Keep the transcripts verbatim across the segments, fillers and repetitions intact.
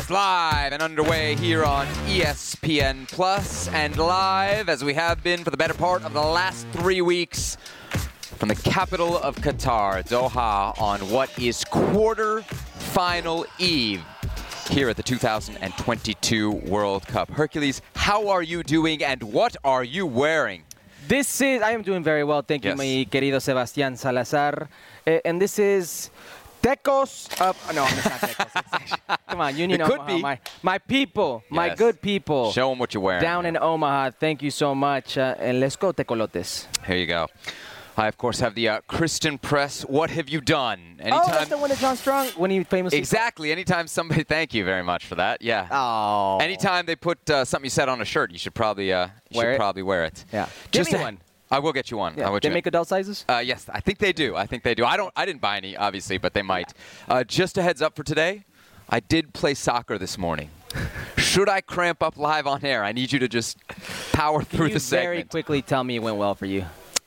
Yes, live and underway here on E S P N Plus, and live as we have been for the better part of the last three weeks from the capital of Qatar, Doha, on what is quarter-final eve here at the two thousand twenty-two World Cup. Hercules, how are you doing and what are you wearing? This is, I am doing very well, thank you, Yes. mi querido Sebastián Salazar. Uh, and this is Tecos of, no, it's not Tecos. It's actually, come on, you need It could Omaha. be. My, my people, my Yes. good people. Show them what you're wearing. Down in Omaha, thank you so much. Uh, and let's go, Tecolotes. Here you go. I, of course, have the uh, Christian Press. What have you done? Anytime, Oh, that's the one that John Strong, when he famously... Exactly. Anytime somebody, thank you very much for that. Yeah. Oh. Anytime they put uh, something you said on a shirt, you should probably uh, you Wear should it? probably wear it. Yeah. Just Give me to- one. I will get you one. I Yeah. will They get- make adult sizes? Uh, yes, I think they do. I think they do. I don't. I didn't buy any, obviously, but they might. Uh, just a heads up for today. I did play soccer this morning. Should I cramp up live on air? I need you to just power through you the segment. very quickly tell me it went well for you.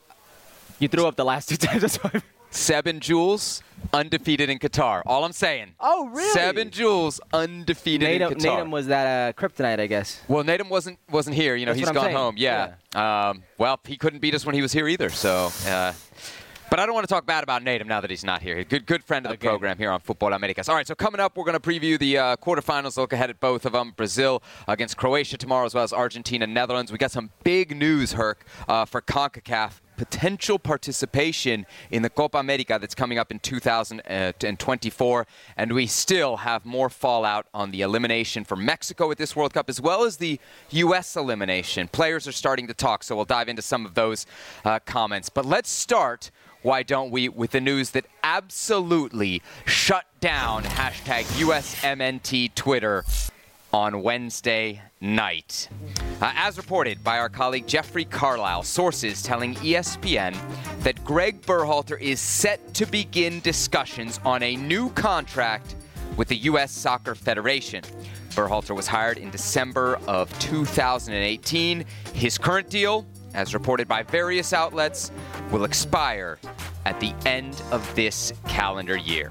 You threw up the last two times. That's why. Seb and Jules undefeated in Qatar. All I'm saying. Oh, really? Seb and Jules undefeated Natum, in Qatar. Natum was that uh, kryptonite, I guess. Well, Natum wasn't wasn't here. You know, That's he's what I'm gone saying. home. Yeah. Um, well, he couldn't beat us when he was here either. So, uh, but I don't want to talk bad about Natum now that he's not here. Good, good friend of the Okay. program here on Football Americas. All right. So coming up, we're going to preview the uh, quarterfinals. Look ahead at both of them. Brazil against Croatia tomorrow, as well as Argentina, Netherlands. We got some big news, Herc, uh, for CONCACAF. Potential participation in the Copa America that's coming up in two thousand twenty-four. And we still have more fallout on the elimination for Mexico at this World Cup, as well as the U S elimination. Players are starting to talk, so we'll dive into some of those uh, comments. But let's start, why don't we, with the news that absolutely shut down hashtag U S M N T Twitter on Wednesday night. Uh, as reported by our colleague Jeffrey Carlisle, sources telling E S P N that Greg Berhalter is set to begin discussions on a new contract with the U S Soccer Federation. Berhalter was hired in December of two thousand eighteen. His current deal, as reported by various outlets, will expire at the end of this calendar year.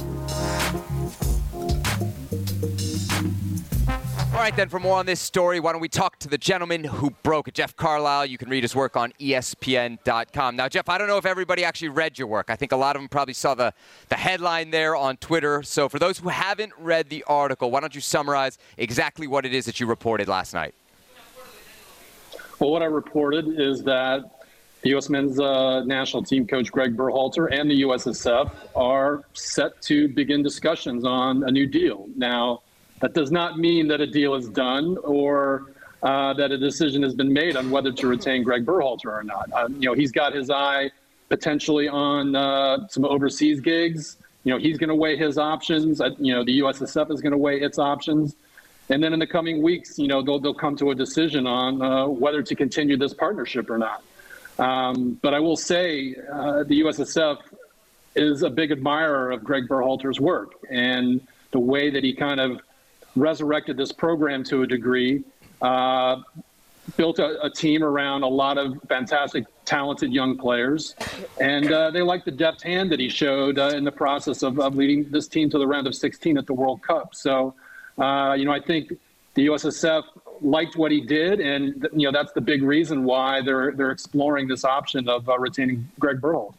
All right, then, for more on this story, why don't we talk to the gentleman who broke it, Jeff Carlisle. You can read his work on E S P N dot com. Now, Jeff, I don't know if everybody actually read your work. I think a lot of them probably saw the, the headline there on Twitter. So for those who haven't read the article, why don't you summarize exactly what it is that you reported last night? Well, what I reported is that the U S men's uh, national team coach Greg Berhalter and the U S S F are set to begin discussions on a new deal. Now, that does not mean that a deal is done or uh, that a decision has been made on whether to retain Greg Berhalter or not. Uh, you know, he's got his eye potentially on uh, some overseas gigs. You know, he's going to weigh his options. Uh, you know, the U S S F is going to weigh its options. And then in the coming weeks, you know, they'll, they'll come to a decision on uh, whether to continue this partnership or not. Um, but I will say uh, the U S S F is a big admirer of Greg Berhalter's work and the way that he kind of resurrected this program to a degree, uh, built a, a team around a lot of fantastic, talented young players. And uh, they like the deft hand that he showed uh, in the process of, of leading this team to the round of sixteen at the World Cup. So, uh, you know, I think the U S S F liked what he did, and, you know, that's the big reason why they're they're exploring this option of uh, retaining Greg Berhalter.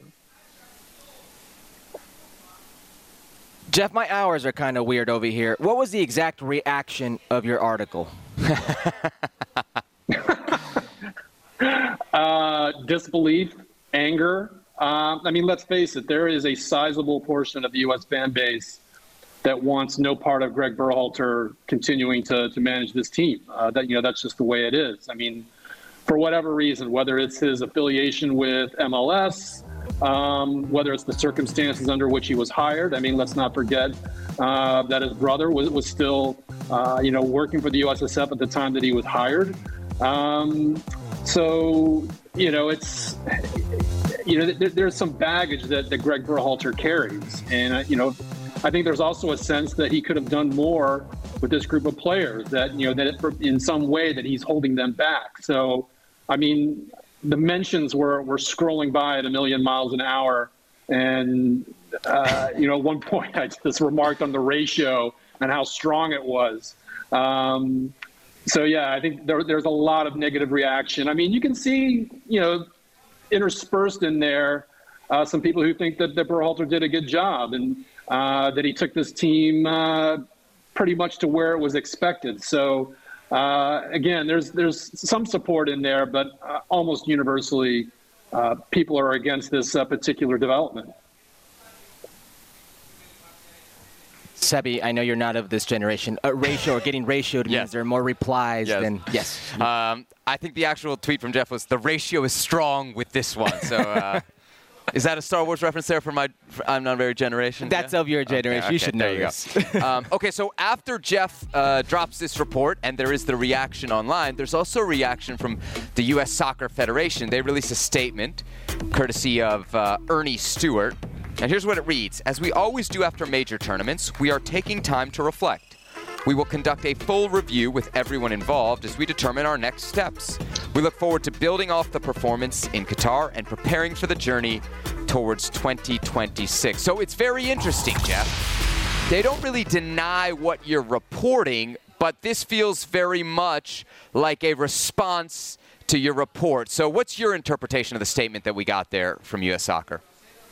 Jeff, my hours are kind of weird over here. What was the exact reaction of your article? uh, disbelief, anger. Uh, I mean, let's face it, there is a sizable portion of the U S fan base that wants no part of Greg Berhalter continuing to, to manage this team. Uh, that, you know, that's just the way it is. I mean, for whatever reason, whether it's his affiliation with M L S, Um, whether it's the circumstances under which he was hired. I mean, let's not forget uh, that his brother was, was still, uh, you know, working for the U S S F at the time that he was hired. Um, so, you know, it's, you know, there, there's some baggage that, that Greg Berhalter carries. And, uh, you know, I think there's also a sense that he could have done more with this group of players, that, you know, that it, in some way that he's holding them back. So, I mean, the mentions were, were scrolling by at a million miles an hour. And, uh, you know, at one point I just remarked on the ratio and how strong it was. Um, so, yeah, I think there, there's a lot of negative reaction. I mean, you can see, you know, interspersed in there uh, some people who think that, that Berhalter did a good job and uh, that he took this team uh, pretty much to where it was expected. So, uh, again, there's there's some support in there, but uh, almost universally uh, people are against this uh, particular development. Sebi, I know you're not of this generation. Uh, ratio or getting ratioed means Yes. there are more replies Yes. than yes. Um, I think the actual tweet from Jeff was, the ratio is strong with this one. So uh, is that a Star Wars reference there for my for, I'm not very generation? That's yeah? of your generation. Okay, You okay, should there know you this. go. um, okay, so after Jeff uh, drops this report and there is the reaction online, there's also a reaction from the U S Soccer Federation. They released a statement courtesy of uh, Ernie Stewart. And here's what it reads. As we always do after major tournaments, we are taking time to reflect. We will conduct a full review with everyone involved as we determine our next steps. We look forward to building off the performance in Qatar and preparing for the journey towards twenty twenty-six. So it's very interesting, Jeff. They don't really deny what you're reporting, but this feels very much like a response to your report. So what's your interpretation of the statement that we got there from U S Soccer?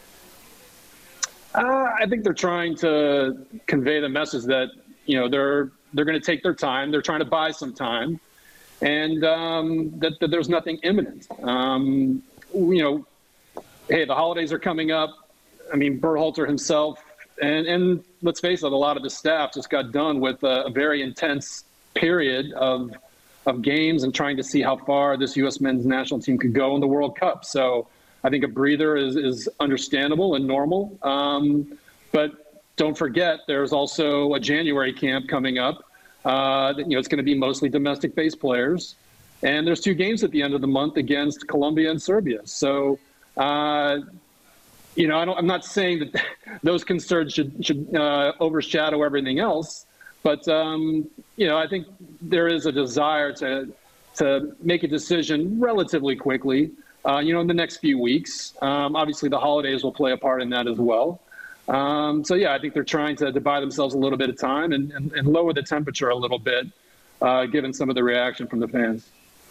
Uh, I think they're trying to convey the message that, you know, they're they're going to take their time. They're trying to buy some time, and um, that, that there's nothing imminent. Um, you know, hey, the holidays are coming up. I mean, Berhalter himself, and, and let's face it, a lot of the staff just got done with a, a very intense period of of games and trying to see how far this U S men's national team could go in the World Cup. So I think a breather is, is understandable and normal. Um, but don't forget, there's also a January camp coming up. Uh, you know, it's going to be mostly domestic-based players. And there's two games at the end of the month against Colombia and Serbia. So, uh, you know, I don't, I'm not saying that those concerns should, should uh, overshadow everything else. But, um, you know, I think there is a desire to to make a decision relatively quickly. Uh, you know, in the next few weeks. Um, obviously, the holidays will play a part in that as well. Um, so, yeah, I think they're trying to, to buy themselves a little bit of time and, and, and lower the temperature a little bit, uh, given some of the reaction from the fans.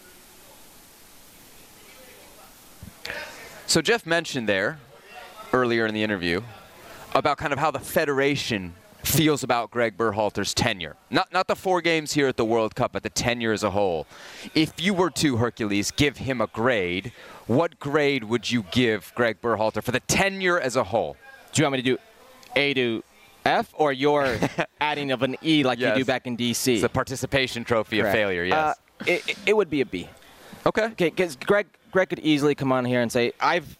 So Jeff mentioned there earlier in the interview about kind of how the Federation feels about Greg Berhalter's tenure. Not not the four games here at the World Cup, but the tenure as a whole. If you were to, Hercules, give him a grade, what grade would you give Greg Berhalter for the tenure as a whole? Do you want me to do A to F, or you're adding of an E like Yes. you do back in D C? It's the participation trophy Correct. of failure, yes. Uh, it, it, it would be a B. Okay. Okay, because Greg, Greg could easily come on here and say, I've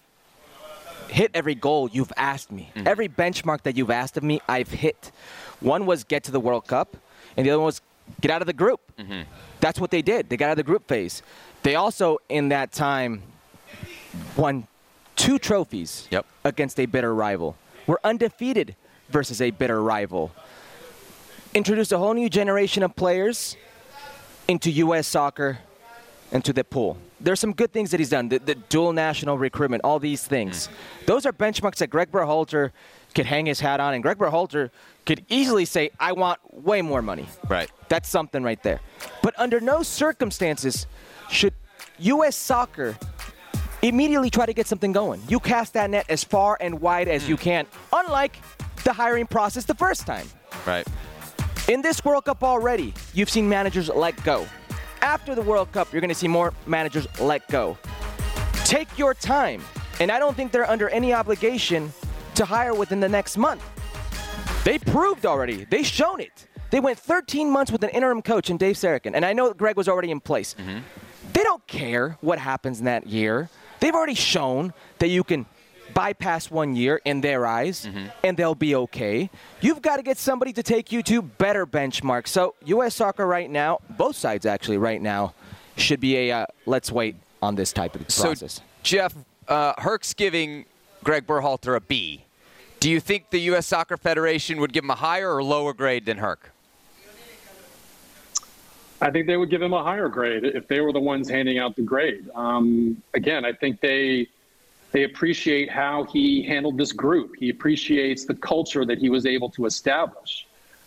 hit every goal you've asked me. Mm-hmm. Every benchmark that you've asked of me, I've hit. One was get to the World Cup, and the other one was get out of the group. Mm-hmm. That's what they did. They got out of the group phase. They also, in that time, won two trophies Yep. against a bitter rival. Were undefeated versus a bitter rival. Introduced a whole new generation of players into U S soccer, into the pool. There's some good things that he's done, the, the dual national recruitment, all these things. Mm. Those are benchmarks that Greg Berhalter could hang his hat on, and Greg Berhalter could easily say, I want way more money. Right. That's something right there. But under no circumstances should U S soccer immediately try to get something going. You cast that net as far and wide as mm. you can, unlike the hiring process the first time. Right. In this World Cup already, you've seen managers let go. After the World Cup, you're going to see more managers let go. Take your time. And I don't think they're under any obligation to hire within the next month. They proved already. They've shown it. They went thirteen months with an interim coach in Dave Sarachan. And I know Greg was already in place. Mm-hmm. They don't care what happens in that year. They've already shown that you can bypass one year in their eyes, mm-hmm. and they'll be okay. You've got to get somebody to take you to better benchmarks. So U S soccer right now, both sides actually right now, should be a uh, let's wait on this type of process. So, Jeff, uh, Herc's giving Greg Berhalter a B. Do you think the U S Soccer Federation would give him a higher or lower grade than Herc? I think they would give him a higher grade if they were the ones handing out the grade. Um, again, I think they they appreciate how he handled this group. He appreciates the culture that he was able to establish.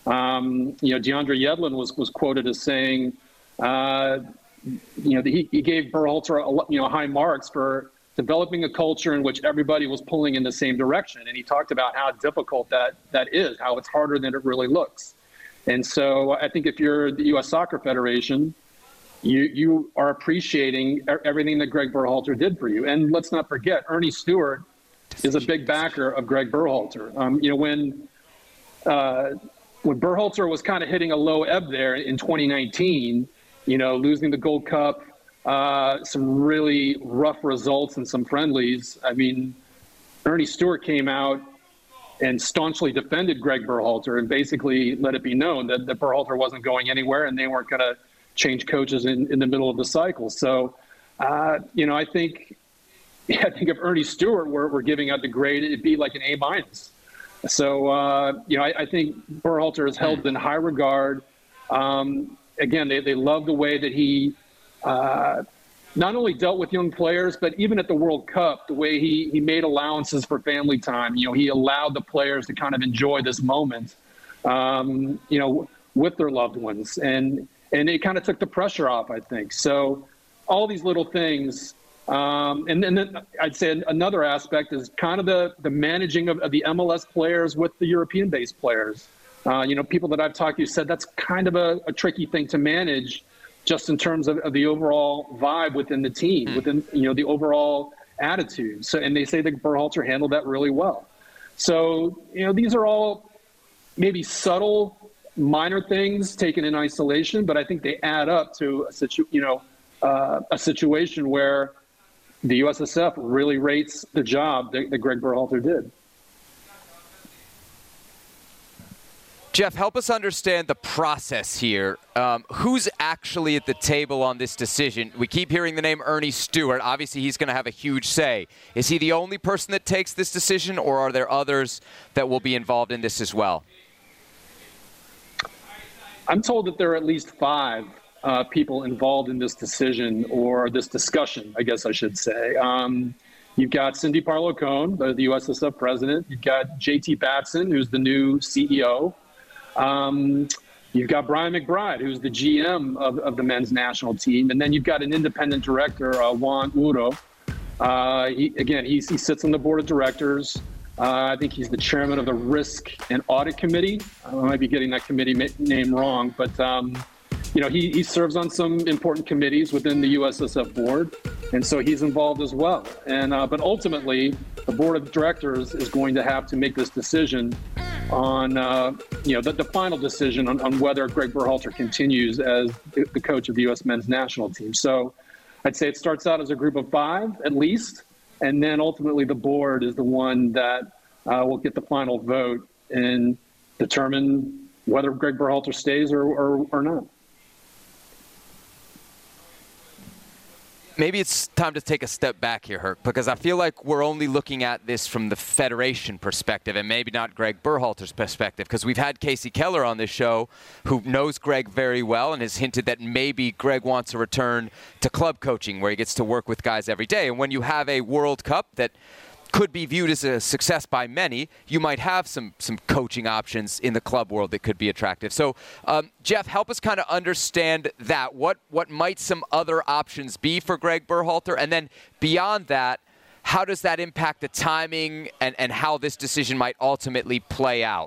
Um, you know, DeAndre Yedlin was was quoted as saying, uh, you know, he, he gave Berhalter a, you know high marks for developing a culture in which everybody was pulling in the same direction, and he talked about how difficult that that is, how it's harder than it really looks. And so, I think if you're the U S Soccer Federation, you you are appreciating everything that Greg Berhalter did for you. And let's not forget, Ernie Stewart is a big backer of Greg Berhalter. Um, you know, when uh, when Berhalter was kind of hitting a low ebb there in twenty nineteen, you know, losing the Gold Cup, uh, some really rough results in some friendlies. I mean, Ernie Stewart came out and staunchly defended Greg Berhalter and basically let it be known that, that Berhalter wasn't going anywhere and they weren't going to change coaches in, in the middle of the cycle. So, uh, you know, I think I think if Ernie Stewart were, were giving out the grade, it'd be like an A minus. So, uh, you know, I, I think Berhalter is held in high regard. Um, again, they, they love the way that he uh, not only dealt with young players, but even at the World Cup, the way he, he made allowances for family time. You know, he allowed the players to kind of enjoy this moment, um, you know, with their loved ones. And, and it kind of took the pressure off, I think. So all these little things. Um, and, and then I'd say another aspect is kind of the, the managing of, of the M L S players with the European-based players. Uh, you know, people that I've talked to said that's kind of a, a tricky thing to manage, just in terms of, of the overall vibe within the team, mm. within, you know, the overall attitude. So, and they say that Berhalter handled that really well. So, you know, these are all maybe subtle, minor things taken in isolation, but I think they add up to a situ, you know, uh, a situation where the U S S F really rates the job that, that Greg Berhalter did. Jeff, help us understand the process here. Um, who's actually at the table on this decision? We keep hearing the name Ernie Stewart. Obviously, he's going to have a huge say. Is he the only person that takes this decision, or are there others that will be involved in this as well? I'm told that there are at least five uh, people involved in this decision, or this discussion, I guess I should say. Um, you've got Cindy Parlow-Cone, the, the U S S F president. You've got J T Batson, who's the new C E O. Um, you've got Brian McBride, who's the G M of, of the men's national team. And then you've got an independent director, uh, Juan Uro. Uh, he, again, he's, he sits on the board of directors. Uh, I think he's the chairman of the Risk and Audit Committee. I might be getting that committee ma- name wrong, but, um, you know, he, he serves on some important committees within the U S S F board. And so he's involved as well. And uh, but ultimately, the board of directors is going to have to make this decision on, uh, you know, the, the final decision on, on whether Greg Berhalter continues as the, the coach of the U S men's national team. So I'd say it starts out as a group of five at least, and then ultimately the board is the one that uh, will get the final vote and determine whether Greg Berhalter stays or, or, or not. Maybe it's time to take a step back here, Herc, because I feel like we're only looking at this from the Federation perspective and maybe not Greg Berhalter's perspective, because we've had Casey Keller on this show who knows Greg very well and has hinted that maybe Greg wants to return to club coaching where he gets to work with guys every day. And when you have a World Cup that could be viewed as a success by many, you might have some some coaching options in the club world that could be attractive. So, um, Jeff, help us kind of understand that. What what might some other options be for Greg Berhalter? And then beyond that, how does that impact the timing and, and how this decision might ultimately play out?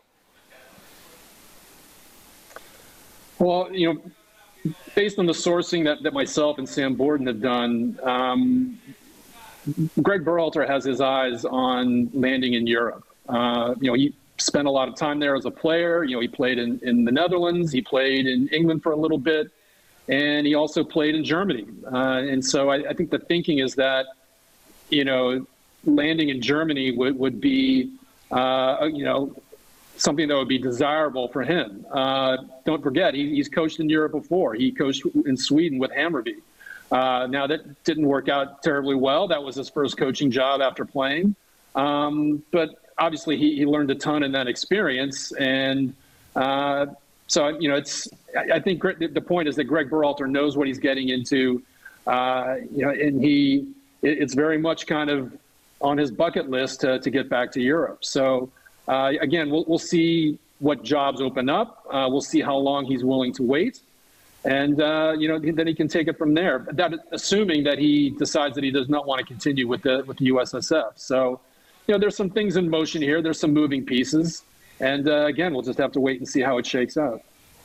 Well, you know, based on the sourcing that, that myself and Sam Borden have done, um, Greg Berhalter has his eyes on landing in Europe. Uh, you know, he spent a lot of time there as a player. You know, he played in, in the Netherlands. He played in England for a little bit. And he also played in Germany. Uh, and so I, I think the thinking is that, you know, landing in Germany would, would be, uh, you know, something that would be desirable for him. Uh, don't forget, he, he's coached in Europe before. He coached in Sweden with Hammarby. Uh, now, that didn't work out terribly well. That was his first coaching job after playing. Um, but obviously, he, he learned a ton in that experience. And uh, so, you know, it's. I, I think the point is that Greg Berhalter knows what he's getting into. Uh, you know, and he it, it's very much kind of on his bucket list to, to get back to Europe. So, uh, again, we'll, we'll see what jobs open up. Uh, we'll see how long he's willing to wait. And, uh, you know, then he can take it from there. That, assuming that he decides that he does not want to continue with the with the U S S F. So, you know, there's some things in motion here. There's some moving pieces. And, uh, again, we'll just have to wait and see how it shakes out.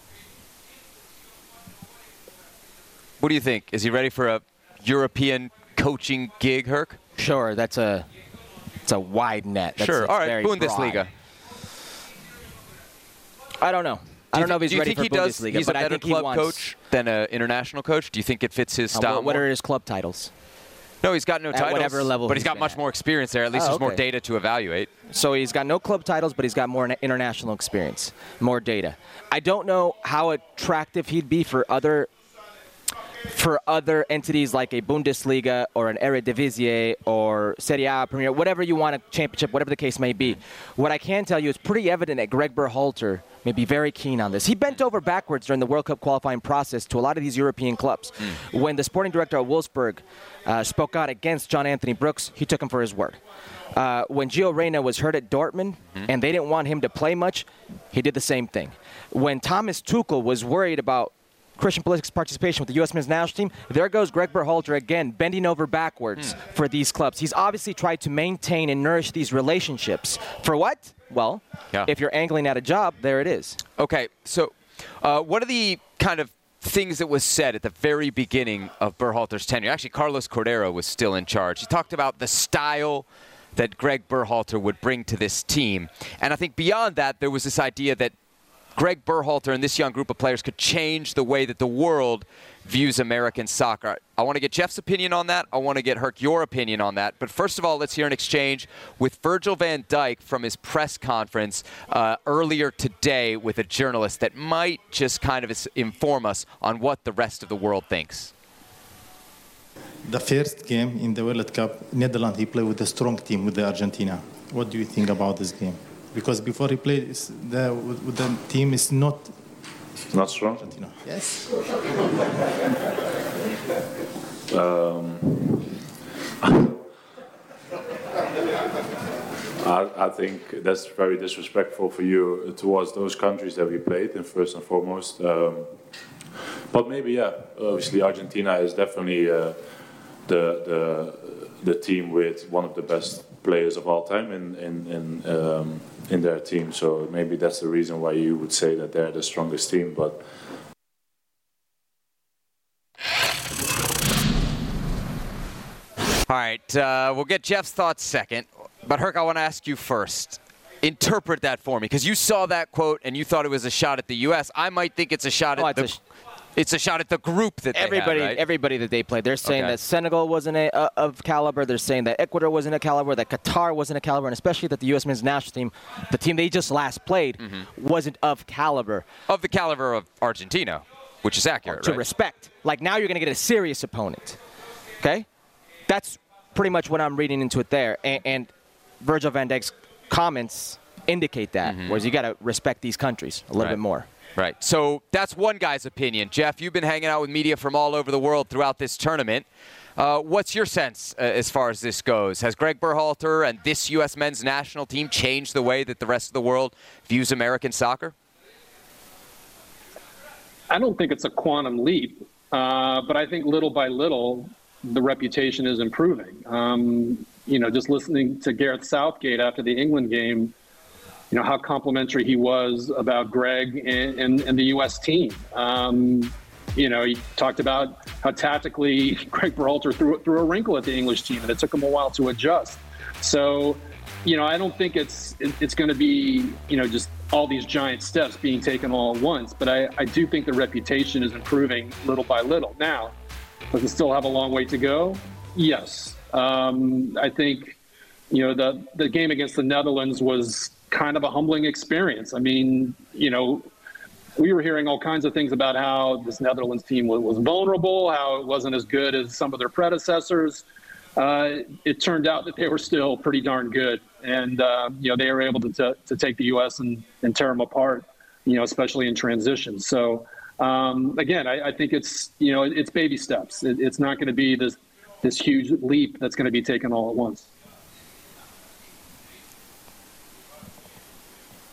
What do you think? Is he ready for a European coaching gig, Herc? Sure, that's a it's a wide net. That's, sure, that's all right, very Bundesliga. Broad. I don't know. I don't know if he's do you ready think for he does, Bundesliga, he's but a I better think he club wants, coach than an international coach? Do you think it fits his style? Uh, what, what more? are his club titles? No, he's got no At titles. whatever level but he's he's got been much at. more experience there. At least Oh, there's more okay. data to evaluate. So he's got no club titles, but he's got more international experience, more data. I don't know how attractive he'd be for other for other entities like a Bundesliga or an Eredivisie or Serie A, Premier, whatever you want, a championship, whatever the case may be. What I can tell you is pretty evident that Greg Berhalter may be very keen on this. He bent over backwards during the World Cup qualifying process to a lot of these European clubs. Mm. When the sporting director of Wolfsburg uh, spoke out against John Anthony Brooks, he took him for his word. Uh, when Gio Reyna was hurt at Dortmund mm. and they didn't want him to play much, he did the same thing. When Thomas Tuchel was worried about Christian Pulisic's participation with the U S men's national team, there goes Greg Berhalter again, bending over backwards mm. for these clubs. He's obviously tried to maintain and nourish these relationships. For what? Well, yeah. if you're angling at a job, there it is. Okay, so uh, what are the kind of things that was said at the very beginning of Berhalter's tenure? Actually, Carlos Cordero was still in charge. He talked about the style that Greg Berhalter would bring to this team. And I think beyond that, there was this idea that Greg Berhalter and this young group of players could change the way that the world views American soccer. I want to get Jeff's opinion on that. I want to get Herc your opinion on that. But first of all, let's hear an exchange with Virgil van Dijk from his press conference uh, earlier today with a journalist that might just kind of inform us on what the rest of the world thinks. The first game in the World Cup, Netherlands, he played with a strong team, with the Argentina. What do you think about this game? Because before he played, the, with the team is not... Not strong? Argentina. Yes. um, I, I think that's very disrespectful for you towards those countries that we played in, first and foremost. Um, but maybe, yeah, obviously Argentina is definitely uh, the, the, the team with one of the best players of all time in in in, um, in their team. So maybe that's the reason why you would say that they're the strongest team. But all right, uh, we'll get Jeff's thoughts second. But Herc, I want to ask you first. Interpret that for me, because you saw that quote and you thought it was a shot at the U S. I might think it's a shot oh, at the. It's a shot at the group that everybody, they had, right? everybody that they played. They're saying okay. that Senegal wasn't a, uh, of caliber. They're saying that Ecuador wasn't a caliber, that Qatar wasn't a caliber, and especially that the U S men's national team, the team they just last played, mm-hmm. wasn't of caliber. Of the caliber of Argentina, which is accurate, To right? respect. Like now you're going to get a serious opponent. Okay? That's pretty much what I'm reading into it there. And, and Virgil van Dijk's comments indicate that, mm-hmm. whereas you got to respect these countries a little right. bit more. Right. So that's one guy's opinion. Jeff, you've been hanging out with media from all over the world throughout this tournament. Uh, what's your sense uh, as far as this goes? Has Greg Berhalter and this U S men's national team changed the way that the rest of the world views American soccer? I don't think it's a quantum leap, uh, but I think little by little, the reputation is improving. Um, you know, just listening to Gareth Southgate after the England game, you know, how complimentary he was about Greg and, and, and the U S team. Um, you know, he talked about how tactically Greg Berhalter threw, threw a wrinkle at the English team, and it took him a while to adjust. So, you know, I don't think it's it, it's going to be, you know, just all these giant steps being taken all at once. But I, I do think the reputation is improving little by little. Now, does it still have a long way to go? Yes. Um, I think, you know, the, the game against the Netherlands was kind of a humbling experience. I mean, you know, we were hearing all kinds of things about how this Netherlands team was, was vulnerable, how it wasn't as good as some of their predecessors. Uh, it turned out that they were still pretty darn good. And, uh, you know, they were able to, to, to take the U S and, and tear them apart, you know, especially in transition. So, um, again, I, I think it's, you know, it's baby steps. It, it's not going to be this, this huge leap that's going to be taken all at once.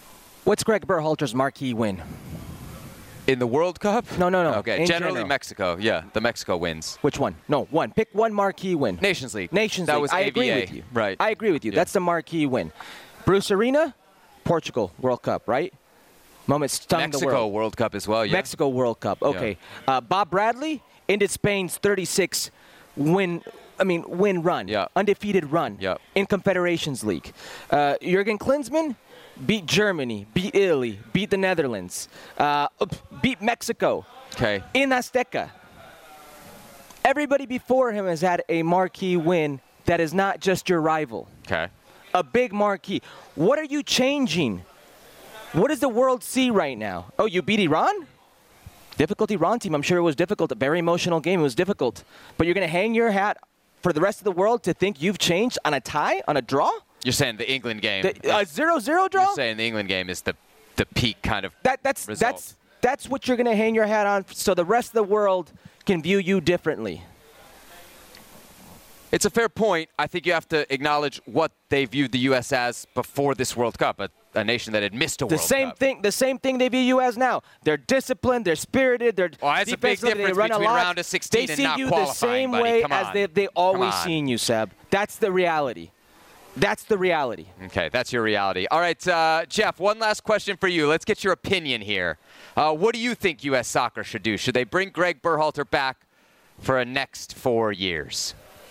What's Greg Berhalter's marquee win? In the World Cup? No, no, no. Okay, In generally general. Mexico. Yeah, the Mexico wins. Which one? No, one. Pick one marquee win. Nations League. Nations that League. was I A V A. agree with you. Right. I agree with you. Yeah. That's the marquee win. Bruce Arena, Portugal World Cup, right? Moment stunned Mexico the world. World Cup as well. Yeah. Mexico World Cup. Okay. Uh, Bob Bradley ended Spain's thirty-six win. I mean, win run. Yeah. Undefeated run. Yeah. In Confederations League. Uh, Jurgen Klinsmann beat Germany, beat Italy, beat the Netherlands, uh, beat Mexico. Okay. In Azteca. Everybody before him has had a marquee win that is not just your rival. Okay. A big marquee. What are you changing? What does the world see right now? Oh, you beat Iran? Difficult Iran team. I'm sure it was difficult. A very emotional game. It was difficult. But you're going to hang your hat for the rest of the world to think you've changed on a tie, on a draw? You're saying the England game. The, a zero-zero draw? You're saying the England game is the the peak kind of That, that's, result. that's, that's what you're going to hang your hat on so the rest of the world can view you differently. It's a fair point. I think you have to acknowledge what they viewed the U S as before this World Cup, a, a nation that had missed a The World same Cup. thing. The same thing they view you as now. They're disciplined. They're spirited. They're Oh, that's a big defensively, they difference run a between lot. round of sixteen they and see not you the qualifying, same buddy. way Come as on. they they always on. seen you, Seb. That's the reality. That's the reality. Okay, that's your reality. All right, uh, Jeff, one last question for you. Let's get your opinion here. Uh, what do you think U S Soccer should do? Should they bring Greg Berhalter back for a next four years?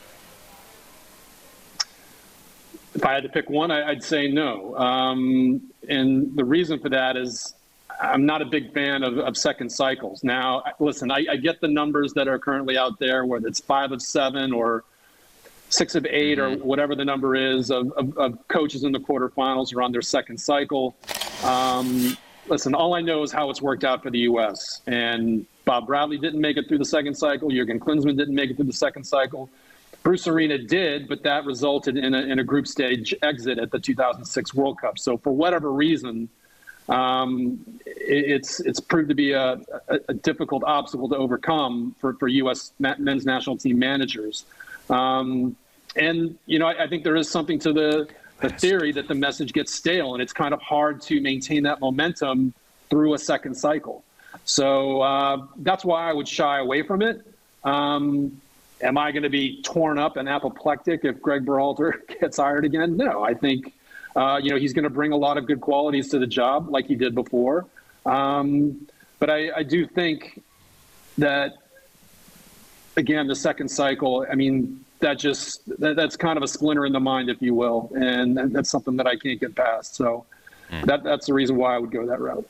If I had to pick one, I, I'd say no. Um, and the reason for that is I'm not a big fan of, of second cycles. Now, listen, I, I get the numbers that are currently out there, whether it's five of seven or six of eight Mm-hmm. or whatever the number is of, of, of coaches in the quarterfinals are on their second cycle. Um, listen, all I know is how it's worked out for the U S. And Bob Bradley didn't make it through the second cycle. Jurgen Klinsmann didn't make it through the second cycle. Bruce Arena did, but that resulted in a, in a group stage exit at the two thousand six World Cup. So for whatever reason, um, it, it's it's proved to be a, a, a difficult obstacle to overcome for, for U S men's national team managers. Um, and, you know, I, I think there is something to the, the theory that the message gets stale, and it's kind of hard to maintain that momentum through a second cycle. So uh, that's why I would shy away from it. Um, Am I going to be torn up and apoplectic if Greg Berhalter gets hired again? No, I think, uh, you know, he's going to bring a lot of good qualities to the job like he did before. Um, but I, I do think that, again, the second cycle, I mean, that just, that, that's kind of a splinter in the mind, if you will. And that's something that I can't get past. So mm. that that's the reason why I would go that route.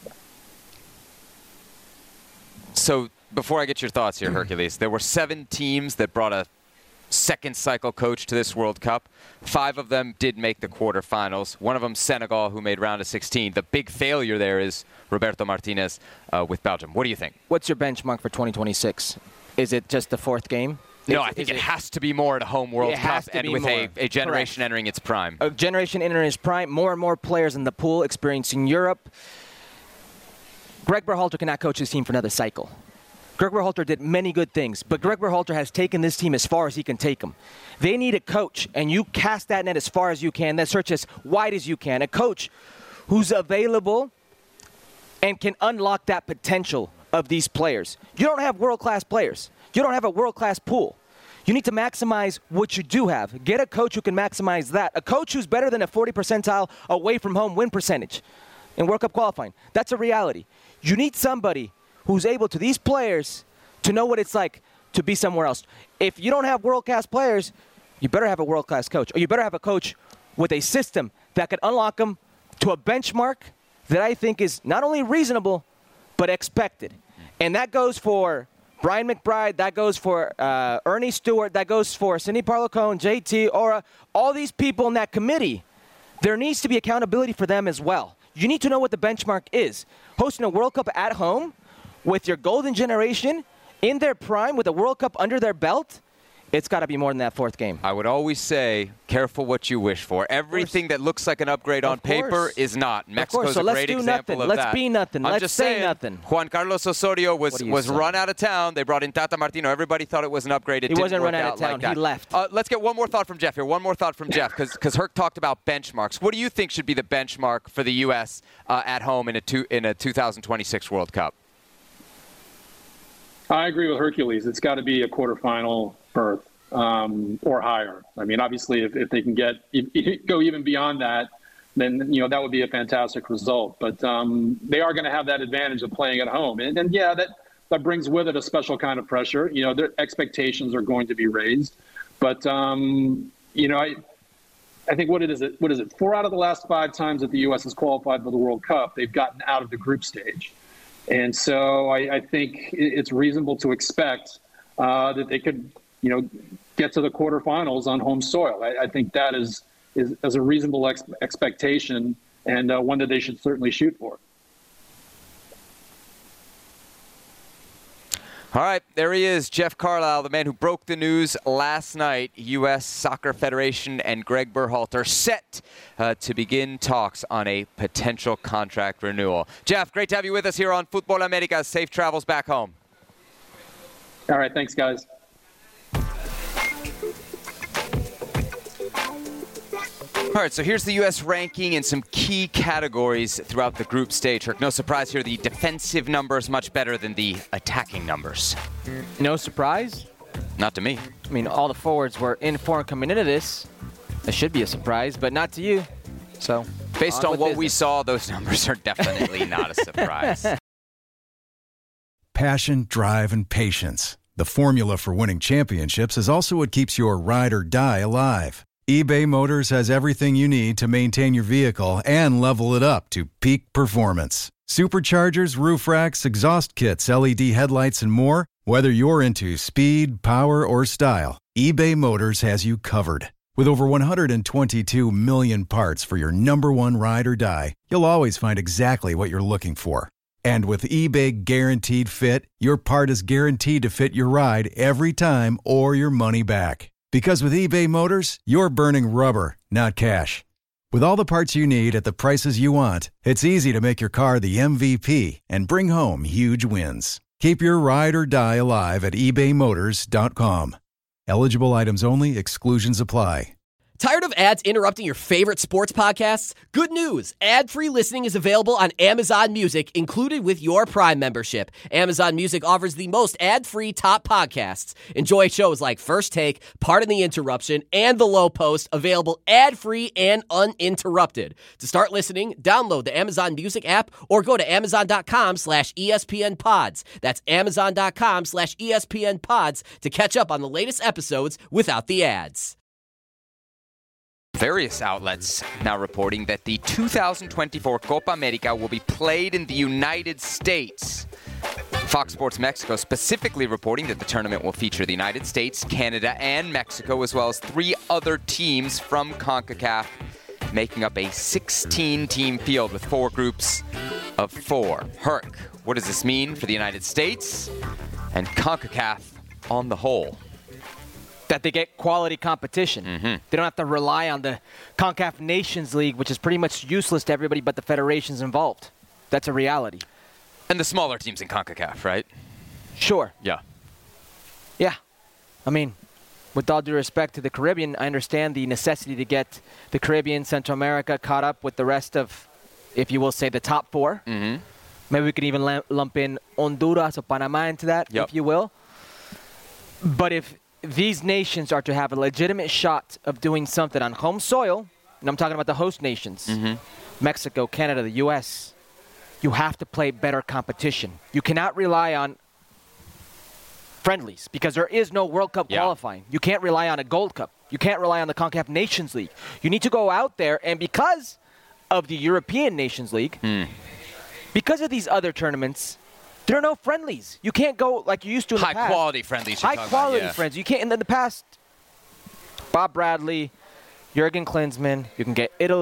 So, before I get your thoughts here, Hercules, there were seven teams that brought a second cycle coach to this World Cup. Five of them did make the quarterfinals. One of them, Senegal, who made round of sixteen. The big failure there is Roberto Martinez uh, with Belgium. What do you think? What's your benchmark for twenty twenty-six? Is it just the fourth game? No, is, I think it, it has to be more at a home World it Cup has to and be with a, more. a generation Correct. entering its prime. A generation entering its prime. More and more players in the pool experiencing Europe. Greg Berhalter cannot coach his team for another cycle. Greg Berhalter did many good things, but Greg Berhalter has taken this team as far as he can take them. They need a coach, and you cast that net as far as you can, that search as wide as you can. A coach who's available and can unlock that potential of these players. You don't have world-class players. You don't have a world-class pool. You need to maximize what you do have. Get a coach who can maximize that. A coach who's better than a forty percentile away from home win percentage in World Cup qualifying. That's a reality. You need somebody who's able to these players to know what it's like to be somewhere else. If you don't have world-class players, you better have a world-class coach. Or you better have a coach with a system that can unlock them to a benchmark that I think is not only reasonable, but expected. And that goes for Brian McBride, that goes for uh, Ernie Stewart, that goes for Cindy Parlow-Cohen, J T, Ora, all these people in that committee. There needs to be accountability for them as well. You need to know what the benchmark is. Hosting a World Cup at home with your golden generation in their prime with a World Cup under their belt it's got to be more than that fourth game. I would always say, careful what you wish for. Everything that looks like an upgrade on Of course. paper is not. Mexico's so a let's great do example nothing. of Let's that. be nothing. I'm Let's just say saying, nothing. Juan Carlos Osorio was, What are you was saying? run out of town. They brought in Tata Martino. Everybody thought it was an upgrade. It He didn't wasn't work run out of out town. like that. He left. Uh, let's get one more thought from Jeff here. One more thought from Jeff, because Herc talked about benchmarks. What do you think should be the benchmark for the U S uh, at home in a, two, in a two thousand twenty-six World Cup? I agree with Hercules. It's got to be a quarterfinal berth um, or higher. I mean, obviously, if, if they can get if, go even beyond that, then you know that would be a fantastic result. But um, they are going to have that advantage of playing at home, and, and yeah, that that brings with it a special kind of pressure. You know, their expectations are going to be raised. But um, you know, I I think what it is it what is it? Four out of the last five times that the U S has qualified for the World Cup, they've gotten out of the group stage. And so I, I think it's reasonable to expect uh, that they could, you know, get to the quarterfinals on home soil. I, I think that is, is, is a reasonable ex- expectation and uh, one that they should certainly shoot for. All right, there he is, Jeff Carlisle, the man who broke the news last night. U S Soccer Federation and Greg Berhalter set uh, to begin talks on a potential contract renewal. Jeff, great to have you with us here on Futbol America. Safe travels back home. All right, thanks, guys. All right, so here's the U S ranking in some key categories throughout the group stage. Herc, no surprise here, the defensive numbers much better than the attacking numbers. No surprise? Not to me. I mean, all the forwards were in form coming into this. It should be a surprise, but not to you. So, based on on what business. we saw, those numbers are definitely not a surprise. Passion, drive, and patience. The formula for winning championships is also what keeps your ride or die alive. eBay Motors has everything you need to maintain your vehicle and level it up to peak performance. Superchargers, roof racks, exhaust kits, L E D headlights, and more. Whether you're into speed, power, or style, eBay Motors has you covered. With over one hundred twenty-two million parts for your number one ride or die, you'll always find exactly what you're looking for. And with eBay Guaranteed Fit, your part is guaranteed to fit your ride every time or your money back. Because with eBay Motors, you're burning rubber, not cash. With all the parts you need at the prices you want, it's easy to make your car the M V P and bring home huge wins. Keep your ride or die alive at ebay motors dot com. Eligible items only. Exclusions apply. Tired of ads interrupting your favorite sports podcasts? Good news! Ad-free listening is available on Amazon Music, included with your Prime membership. Amazon Music offers the most ad-free top podcasts. Enjoy shows like First Take, Pardon the Interruption, and The Low Post, available ad-free and uninterrupted. To start listening, download the Amazon Music app or go to amazon.com slash ESPN pods. That's amazon.com slash ESPN pods to catch up on the latest episodes without the ads. Various outlets now reporting that the two thousand twenty-four Copa America will be played in the United States. Fox Sports Mexico specifically reporting that the tournament will feature the United States, Canada, and Mexico, as well as three other teams from CONCACAF, making up a sixteen-team field with four groups of four. Herc, what does this mean for the United States and CONCACAF on the whole? That they get quality competition. Mm-hmm. They don't have to rely on the CONCACAF Nations League, which is pretty much useless to everybody but the federations involved. That's a reality. And the smaller teams in CONCACAF, right? Sure. Yeah. Yeah. I mean, with all due respect to the Caribbean, I understand the necessity to get the Caribbean, Central America caught up with the rest of, if you will say, the top four. Mm-hmm. Maybe we could even lump in Honduras or Panama into that, Yep. if you will. But if these nations are to have a legitimate shot of doing something on home soil, and I'm talking about the host nations, Mm-hmm. Mexico, Canada, the U S, you have to play better competition. You cannot rely on friendlies because there is no World Cup Yeah. qualifying. You can't rely on a Gold Cup. You can't rely on the CONCACAF Nations League. You need to go out there, and because of the European Nations League, Mm. because of these other tournaments, there are no friendlies. You can't go like you used to in the past. High quality friendlies. you're High talking quality about, yeah. friends. You can't. In the past, Bob Bradley, Jurgen Klinsmann. You can get Italy.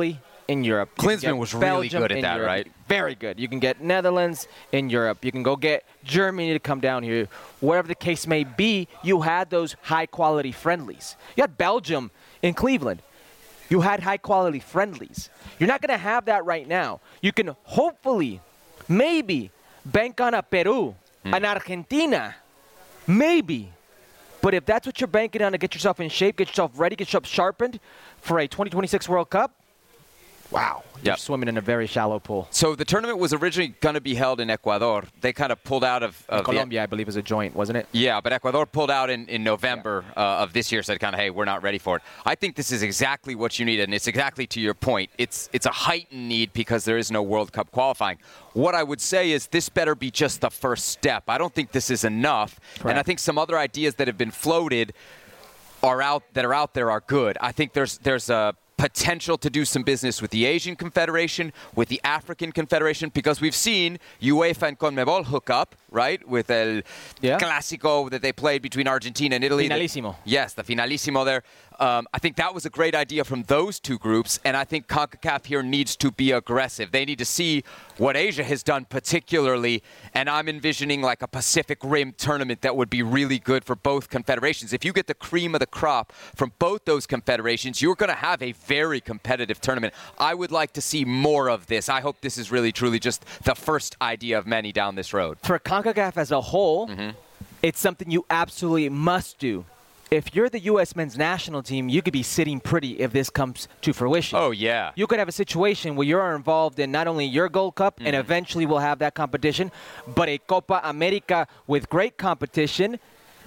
in Europe. You can Klinsmann get was really Belgium good at in that, Europe. right? Very good. You can get Netherlands in Europe. You can go get Germany to come down here. Whatever the case may be, you had those high-quality friendlies. You had Belgium in Cleveland. You had high-quality friendlies. You're not going to have that right now. You can hopefully, maybe, bank on a Peru, Hmm. an Argentina, maybe. But if that's what you're banking on to get yourself in shape, get yourself ready, get yourself sharpened for a twenty twenty-six World Cup, wow, you're Yep. swimming in a very shallow pool. So the tournament was originally going to be held in Ecuador. They kind of pulled out of, of the- Colombia, I believe, was a joint, wasn't it? Yeah, but Ecuador pulled out in, in November uh, of this year, said kind of, hey, we're not ready for it. I think this is exactly what you need, and it's exactly to your point. It's it's a heightened need because there is no World Cup qualifying. What I would say is this better be just the first step. I don't think this is enough, Correct. and I think some other ideas that have been floated are out that are out there are good. I think there's there's a potential to do some business with the Asian Confederation, with the African Confederation, because we've seen UEFA and CONMEBOL hook up, right, with El Yeah. Clásico that they played between Argentina and Italy. Finalissimo. Yes, the Finalissimo there. Um, I think that was a great idea from those two groups, and I think CONCACAF here needs to be aggressive. They need to see what Asia has done particularly, and I'm envisioning like a Pacific Rim tournament that would be really good for both confederations. If you get the cream of the crop from both those confederations, you're going to have a very competitive tournament. I would like to see more of this. I hope this is really, truly just the first idea of many down this road. For CONCACAF as a whole, it's something you absolutely must do. If you're the U S men's national team, you could be sitting pretty if this comes to fruition. Oh, yeah. You could have a situation where you're involved in not only your Gold Cup, and eventually we'll have that competition, but a Copa America with great competition,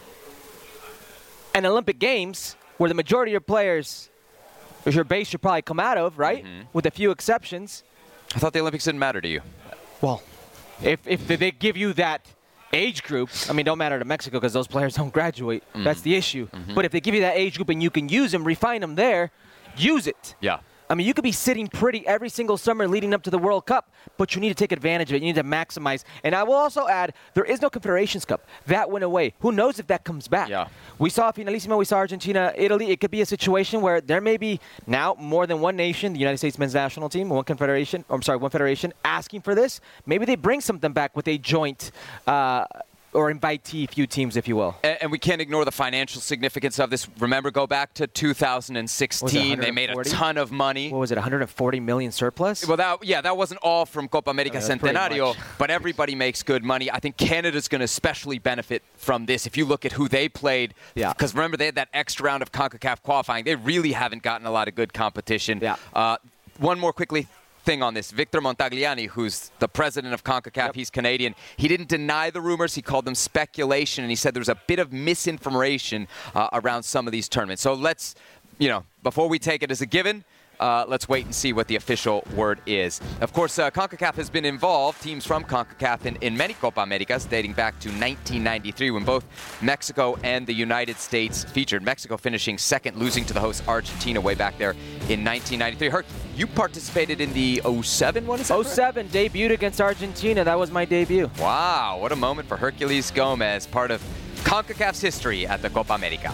and Olympic Games where the majority of players, is your base should probably come out of, right? With a few exceptions. I thought the Olympics didn't matter to you. Well, if, if they give you that age group, I mean, don't matter to Mexico because those players don't graduate. That's the issue. But if they give you that age group and you can use them, refine them there, use it. Yeah. I mean, you could be sitting pretty every single summer leading up to the World Cup, but you need to take advantage of it. You need to maximize. And I will also add, there is no Confederations Cup. That went away. Who knows if that comes back? Yeah. We saw Finalissimo, we saw Argentina, Italy. It could be a situation where there may be now more than one nation, the United States men's national team, one confederation, or I'm sorry, one federation, asking for this. Maybe they bring something back with a joint uh, or invitee few teams, if you will. And, and we can't ignore the financial significance of this. Remember, go back to two thousand sixteen. They made a ton of money. What was it, one hundred forty million surplus? Well, that, yeah, that wasn't all from Copa America Okay, that's pretty Centenario, much. but everybody makes good money. I think Canada's going to especially benefit from this. If you look at who they played, Yeah. because remember, they had that extra round of CONCACAF qualifying. They really haven't gotten a lot of good competition. Yeah. Uh, one more quickly thing on this. Victor Montagliani, who's the president of CONCACAF, Yep. he's Canadian. He didn't deny the rumors. He called them speculation, and he said there was a bit of misinformation uh, around some of these tournaments. So let's, you know, before we take it as a given, Uh, let's wait and see what the official word is. Of course, uh, CONCACAF has been involved, teams from CONCACAF, in, in many Copa Americas dating back to nineteen ninety-three when both Mexico and the United States featured. Mexico finishing second, losing to the host Argentina way back there in nineteen ninety-three. Herc, you participated in the oh seven one, is that oh correct? seven, debuted against Argentina. That was my debut. Wow, what a moment for Herculez Gomez, part of CONCACAF's history at the Copa America.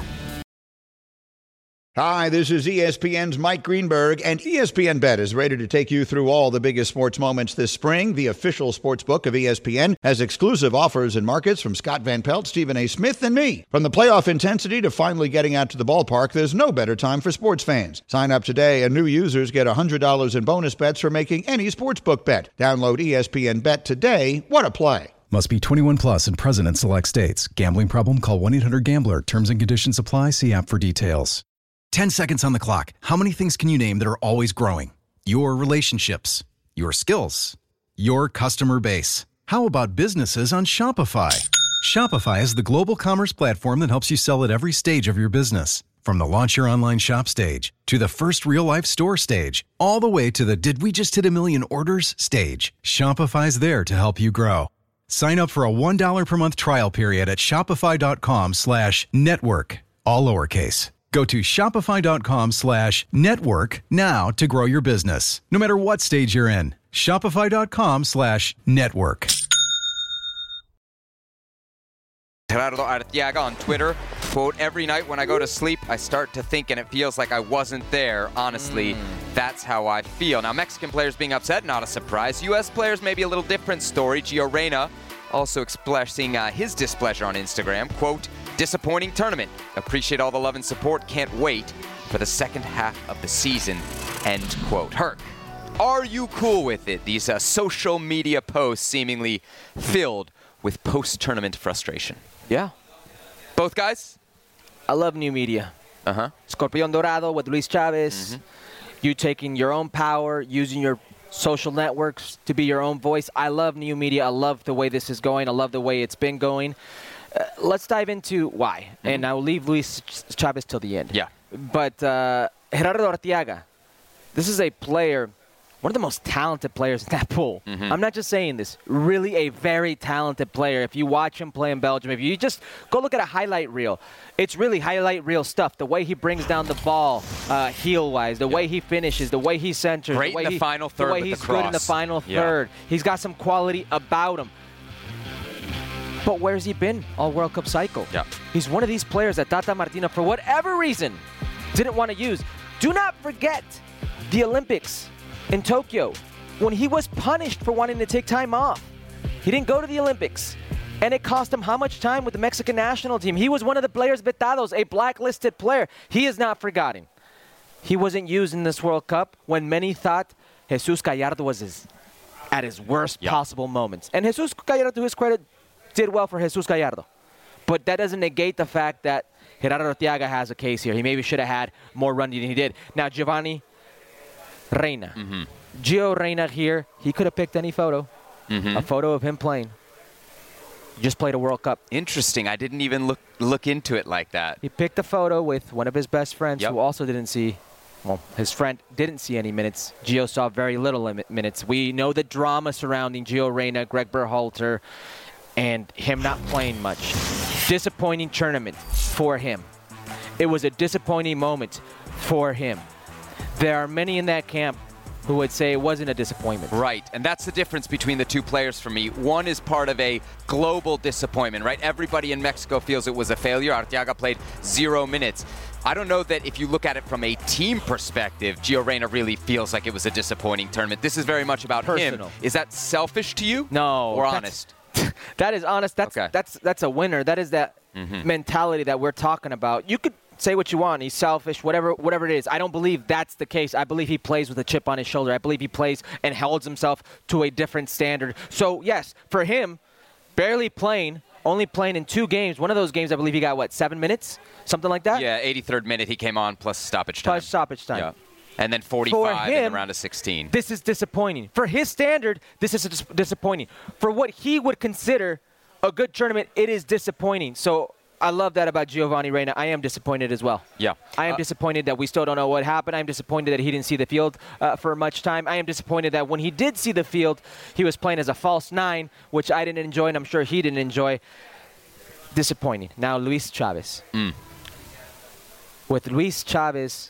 Hi, this is E S P N's Mike Greenberg, and E S P N Bet is ready to take you through all the biggest sports moments this spring. The official sports book of E S P N has exclusive offers and markets from Scott Van Pelt, Stephen A. Smith, and me. From the playoff intensity to finally getting out to the ballpark, there's no better time for sports fans. Sign up today, and new users get one hundred dollars in bonus bets for making any sportsbook bet. Download E S P N Bet today. What a play. Must be twenty-one plus and present in select states. Gambling problem? Call one eight hundred gambler. Terms and conditions apply. See app for details. ten seconds on the clock. How many things can you name that are always growing? Your relationships, your skills, your customer base. How about businesses on Shopify? Shopify is the global commerce platform that helps you sell at every stage of your business. From the launch your online shop stage to the first real life store stage, all the way to the did we just hit a million orders stage. Shopify's there to help you grow. Sign up for a one dollar per month trial period at shopify.com slash network, all lowercase. Go to shopify.com slash network now to grow your business, no matter what stage you're in. Shopify.com slash network. Gerardo Arteaga on Twitter. Quote, every night when I go to sleep, I start to think and it feels like I wasn't there. Honestly, mm. that's how I feel. Now, Mexican players being upset, not a surprise. U S players, maybe a little different story. Gio Reyna also expressing uh, his displeasure on Instagram. Quote, disappointing tournament. Appreciate all the love and support. Can't wait for the second half of the season. End quote. Herc, are you cool with it? These uh, social media posts seemingly filled with post-tournament frustration. Yeah. Both guys? I love new media. Uh-huh. Scorpion Dorado with Luis Chavez. Mm-hmm. You taking your own power, using your social networks to be your own voice. I love new media. I love the way this is going. I love the way it's been going. Uh, let's dive into why. Mm-hmm. And I'll leave Luis Chavez till the end. Yeah. But uh, Gerardo Arteaga, this is a player, one of the most talented players in that pool. Mm-hmm. I'm not just saying this. Really a very talented player. If you watch him play in Belgium, if you just go look at a highlight reel, it's really highlight reel stuff. The way he brings down the ball uh, heel-wise, the yep. way he finishes, the way he centers. Great the way in the he, final third The way with he's the cross. good in the final yeah. third. He's got some quality about him. But where's he been all World Cup cycle? Yeah. He's one of these players that Tata Martino, for whatever reason, didn't want to use. Do not forget the Olympics in Tokyo, when he was punished for wanting to take time off. He didn't go to the Olympics, and it cost him how much time with the Mexican national team? He was one of the players vetados, a blacklisted player. He is not forgotten. He wasn't used in this World Cup when many thought Jesus Gallardo was his, at his worst yep. possible moments. And Jesus Gallardo, to his credit, did well for Jesus Gallardo. But that doesn't negate the fact that Gerardo Arteaga has a case here. He maybe should have had more running than he did. Now, Giovanni Reyna. Mm-hmm. Gio Reyna here, he could have picked any photo. Mm-hmm. A photo of him playing. He just played a World Cup. Interesting. I didn't even look look into it like that. He picked a photo with one of his best friends yep. who also didn't see, well, his friend didn't see any minutes. Gio saw very little minutes. We know the drama surrounding Gio Reyna, Greg Berhalter, and him not playing much. Disappointing tournament for him. It was a disappointing moment for him. There are many in that camp who would say it wasn't a disappointment. Right, and that's the difference between the two players for me. One is part of a global disappointment, right? Everybody in Mexico feels it was a failure. Arteaga played zero minutes. I don't know that if you look at it from a team perspective, Gio Reyna really feels like it was a disappointing tournament. This is very much about Personal. him. Is that selfish to you? No. Or honest? That is honest. That's, okay. that's, that's a winner. That is that mm-hmm. mentality that we're talking about. You could say what you want. He's selfish, whatever whatever it is. I don't believe that's the case. I believe he plays with a chip on his shoulder. I believe he plays and holds himself to a different standard. So, yes, for him, barely playing, only playing in two games. One of those games, I believe he got, what, seven minutes? Something like that? Yeah, eighty-third minute he came on plus stoppage time. Plus stoppage time. Yeah. And then forty-five him, in the round of sixteen. This is disappointing. For his standard, this is dis- disappointing. For what he would consider a good tournament, it is disappointing. So I love that about Giovanni Reyna. I am disappointed as well. Yeah. I am uh, disappointed that we still don't know what happened. I am disappointed that he didn't see the field uh, for much time. I am disappointed that when he did see the field, he was playing as a false nine, which I didn't enjoy, and I'm sure he didn't enjoy. Disappointing. Now, Luis Chavez. Mm. With Luis Chavez,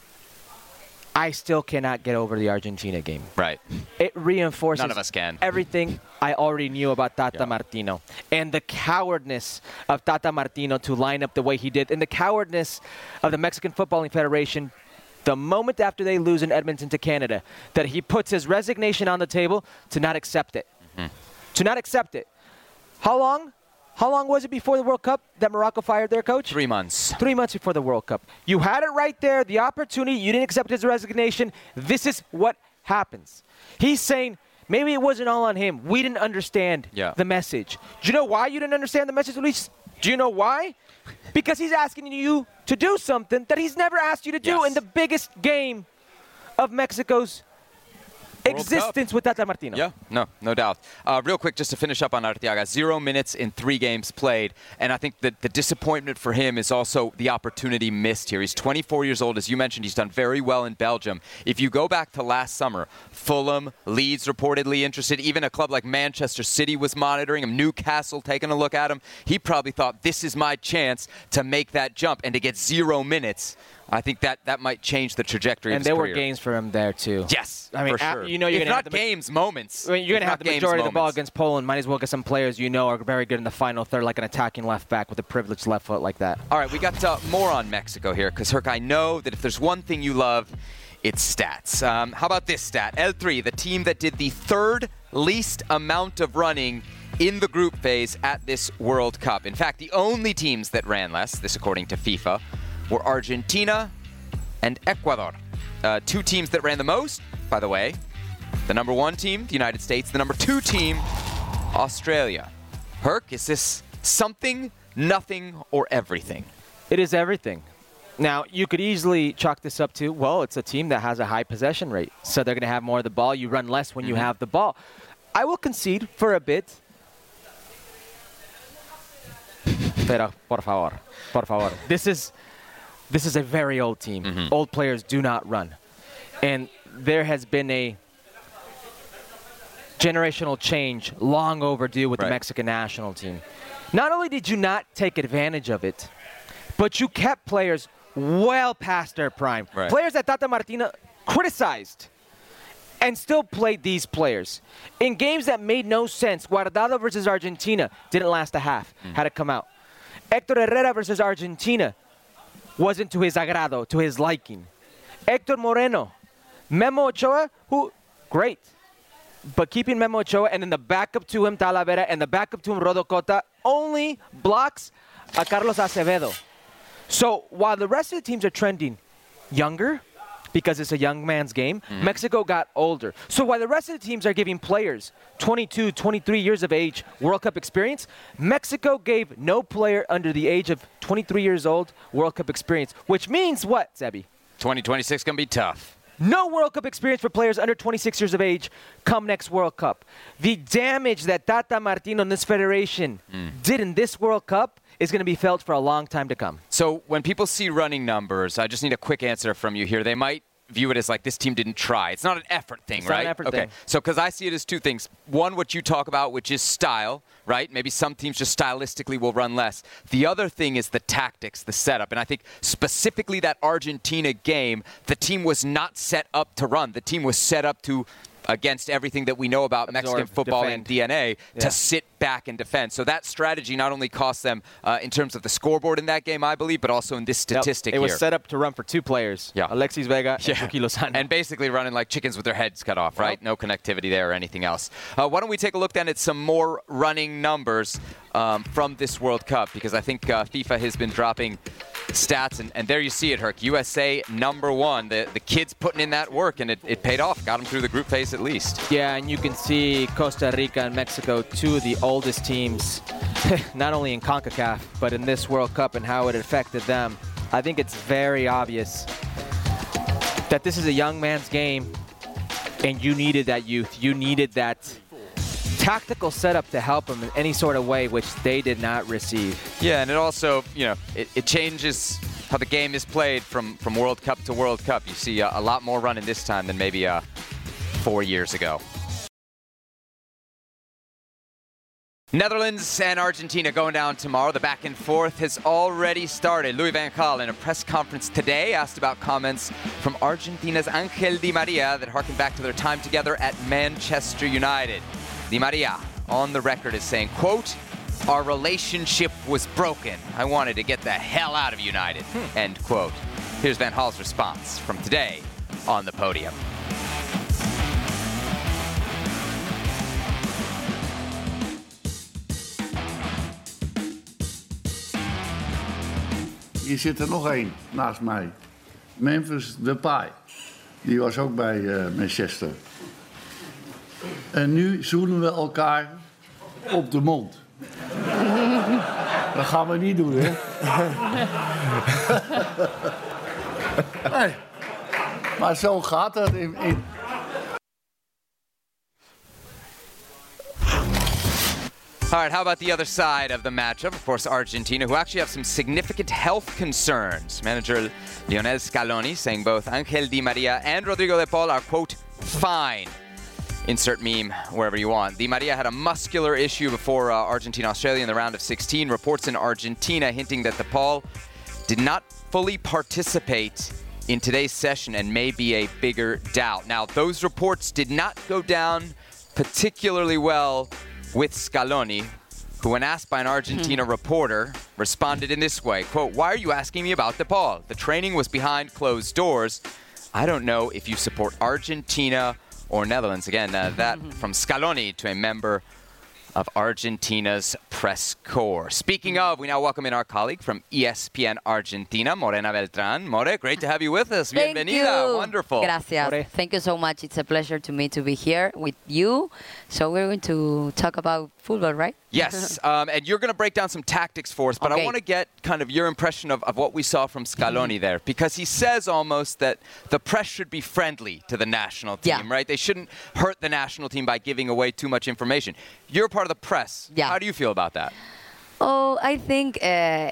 I still cannot get over the Argentina game. Right. It reinforces None of us can. everything I already knew about Tata yeah. Martino. And the cowardness of Tata Martino to line up the way he did. And the cowardness of the Mexican Footballing Federation the moment after they lose in Edmonton to Canada, that he puts his resignation on the table to not accept it. Mm-hmm. To not accept it. How long? How long was it before the World Cup that Morocco fired their coach? Three months. Three months before the World Cup. You had it right there, the opportunity. You didn't accept his resignation. This is what happens. He's saying, maybe it wasn't all on him. We didn't understand yeah. the message. Do you know why you didn't understand the message, Luis? Do you know why? Because he's asking you to do something that he's never asked you to do yes. in the biggest game of Mexico's World existence Cup. With Tata Martino. Yeah, no, no doubt. Uh, real quick, just to finish up on Arteaga, zero minutes in three games played, and I think that the disappointment for him is also the opportunity missed here. He's twenty-four years old. As you mentioned, he's done very well in Belgium. If you go back to last summer, Fulham, Leeds reportedly interested, even a club like Manchester City was monitoring him, Newcastle taking a look at him. He probably thought, this is my chance to make that jump and to get zero minutes. I think that, that might change the trajectory and of his there career. were games for him there, too. Yes, I mean, for sure. you know you're if going to not have the games, moments. I mean, you're going to have the majority of the ball moments. against Poland. Might as well get some players you know are very good in the final third, like an attacking left back with a privileged left foot like that. All right, we got uh, more on Mexico here, because, Herc, I know that if there's one thing you love, it's stats. Um, how about this stat? L three, the team that did the third least amount of running in the group phase at this World Cup. In fact, the only teams that ran less, this according to FIFA, were Argentina and Ecuador. Uh, two teams that ran the most, by the way. The number one team, the United States. The number two team, Australia. Herc, is this something, nothing, or everything? It is everything. Now, you could easily chalk this up to, well, it's a team that has a high possession rate, so they're going to have more of the ball. You run less when mm-hmm. you have the ball. I will concede for a bit. Pero, por favor, por favor. This is, this is a very old team. Mm-hmm. Old players do not run. And there has been a generational change long overdue with right. the Mexican national team. Not only did you not take advantage of it, but you kept players well past their prime. Right. Players that Tata Martino criticized and still played these players. In games that made no sense, Guardado versus Argentina didn't last a half, mm. had to come out. Hector Herrera versus Argentina wasn't to his agrado, to his liking. Hector Moreno, Memo Ochoa, who, great. But keeping Memo Ochoa and then the backup to him, Talavera, and the backup to him, Rodocota, only blocks a Carlos Acevedo. So while the rest of the teams are trending younger, because it's a young man's game, mm. Mexico got older. So while the rest of the teams are giving players twenty-two, twenty-three years of age World Cup experience, Mexico gave no player under the age of twenty-three years old World Cup experience, which means what, Sebi? twenty twenty-six going to be tough. No World Cup experience for players under twenty-six years of age come next World Cup. The damage that Tata Martino and this federation mm. did in this World Cup is going to be felt for a long time to come. So when people see running numbers, I just need a quick answer from you here. They might view it as like this team didn't try. It's not an effort thing, it's right? Not an effort okay. thing. So because I see it as two things. One, what you talk about, which is style, right? Maybe some teams just stylistically will run less. The other thing is the tactics, the setup. And I think specifically that Argentina game, the team was not set up to run. The team was set up to, against everything that we know about Absorb, Mexican football defend. and D N A, yeah. to sit back and defend. So that strategy not only cost them uh, in terms of the scoreboard in that game, I believe, but also in this statistic yep. It here. was set up to run for two players, yeah. Alexis Vega and yeah. Chucky Lozano. And basically running like chickens with their heads cut off, right? Yep. No connectivity there or anything else. Uh, why don't we take a look then at some more running numbers um, from this World Cup, because I think uh, FIFA has been dropping stats, and, and there you see it, Herc. U S A number one. The the kids putting in that work, and it, it paid off. Got them through the group phase at least. Yeah, and you can see Costa Rica and Mexico, two of the oldest teams, not only in CONCACAF, but in this World Cup and how it affected them. I think it's very obvious that this is a young man's game, and you needed that youth. You needed that tactical setup to help them in any sort of way, which they did not receive. Yeah, and it also, you know, it, it changes how the game is played from, from World Cup to World Cup. You see a, a lot more running this time than maybe uh, four years ago. Netherlands and Argentina going down tomorrow. The back and forth has already started. Louis van Gaal in a press conference today asked about comments from Argentina's Angel Di Maria that harken back to their time together at Manchester United. Di Maria on the record is saying, quote, "Our relationship was broken. I wanted to get the hell out of United," hmm. end quote. Here's Van Gaal's response from today on the podium. Hier zit er nog één naast mij. Memphis Depay. Die was ook bij uh, Manchester. En nu zoenen we elkaar op de mond. Dat gaan we niet doen, hè? Nee. Maar zo gaat het in... in All right, how about the other side of the matchup? Of course, Argentina, who actually have some significant health concerns. Manager Lionel Scaloni saying both Angel Di Maria and Rodrigo de Paul are, quote, fine. Insert meme wherever you want. Di Maria had a muscular issue before uh, Argentina-Australia in the round of sixteen. Reports in Argentina hinting that De Paul did not fully participate in today's session and may be a bigger doubt. Now, those reports did not go down particularly well with Scaloni, who, when asked by an Argentina hmm. reporter, responded in this way, quote, "Why are you asking me about DePaul? The training was behind closed doors. I don't know if you support Argentina or Netherlands." Again, uh, that from Scaloni to a member of Argentina's press corps. Speaking of, we now welcome in our colleague from E S P N Argentina, Morena Beltrán. More, great to have you with us. Thank Bienvenida. You. Wonderful. Gracias. More. Thank you so much. It's a pleasure to me to be here with you. So we're going to talk about football, right? Yes, um, and you're going to break down some tactics for us, but okay. I want to get kind of your impression of, of what we saw from Scaloni there, because he says almost that the press should be friendly to the national team, yeah. right? They shouldn't hurt the national team by giving away too much information. You're part of the press. Yeah. How do you feel about that? Oh, I think uh,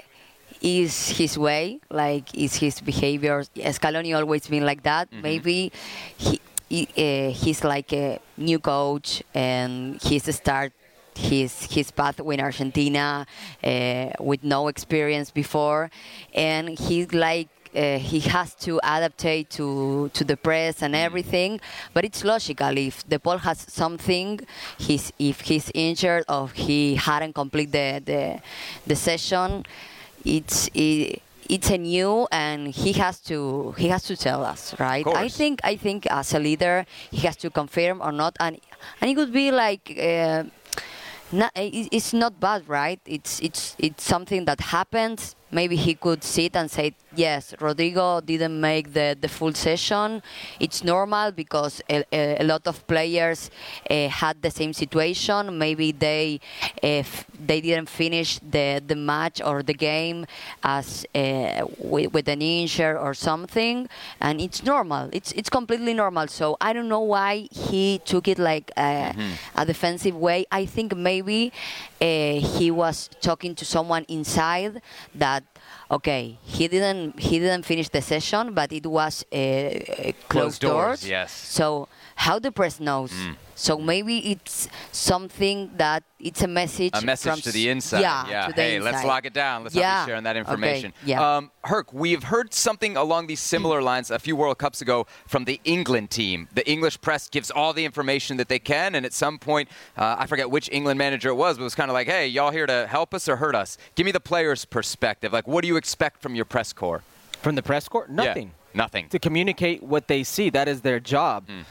is his way, like is his behavior. Scaloni always been like that. Mm-hmm. Maybe he, he uh, he's like a new coach and he's a start. His his pathway in Argentina uh, with no experience before, and he's like uh, he has to adaptate to to the press and everything. But it's logical if DePaul has something, he's if he's injured or he hadn't completed the the, the session, it's it, it's a new and he has to he has to tell us, right? I think I think as a leader he has to confirm or not, and and it could be like. Uh, No, it's not bad, right? It's it's it's something that happens. Maybe he could sit and say, yes, Rodrigo didn't make the, the full session. It's normal because a, a, a lot of players uh, had the same situation. Maybe they uh, f- they didn't finish the, the match or the game as uh, with, with an injury or something, and it's normal. It's it's completely normal. So I don't know why he took it like a, mm-hmm. a defensive way. I think maybe uh, he was talking to someone inside that. Okay, he didn't he didn't finish the session, but it was uh, closed, closed doors. doors. Yes. So how the press knows? Mm. So maybe it's something that it's a message. A message from to the inside. Yeah. yeah. To the hey, inside. let's lock it down. Let's yeah. not be sharing that information. Okay. Yeah. Um, Herc, we've heard something along these similar lines a few World Cups ago from the England team. The English press gives all the information that they can, and at some point, uh, I forget which England manager it was, but it was kind of like, hey, y'all here to help us or hurt us? Give me the player's perspective. Like, what do you expect from your press corps? From the press corps? Nothing. Yeah, nothing. To communicate what they see. That is their job. Mm.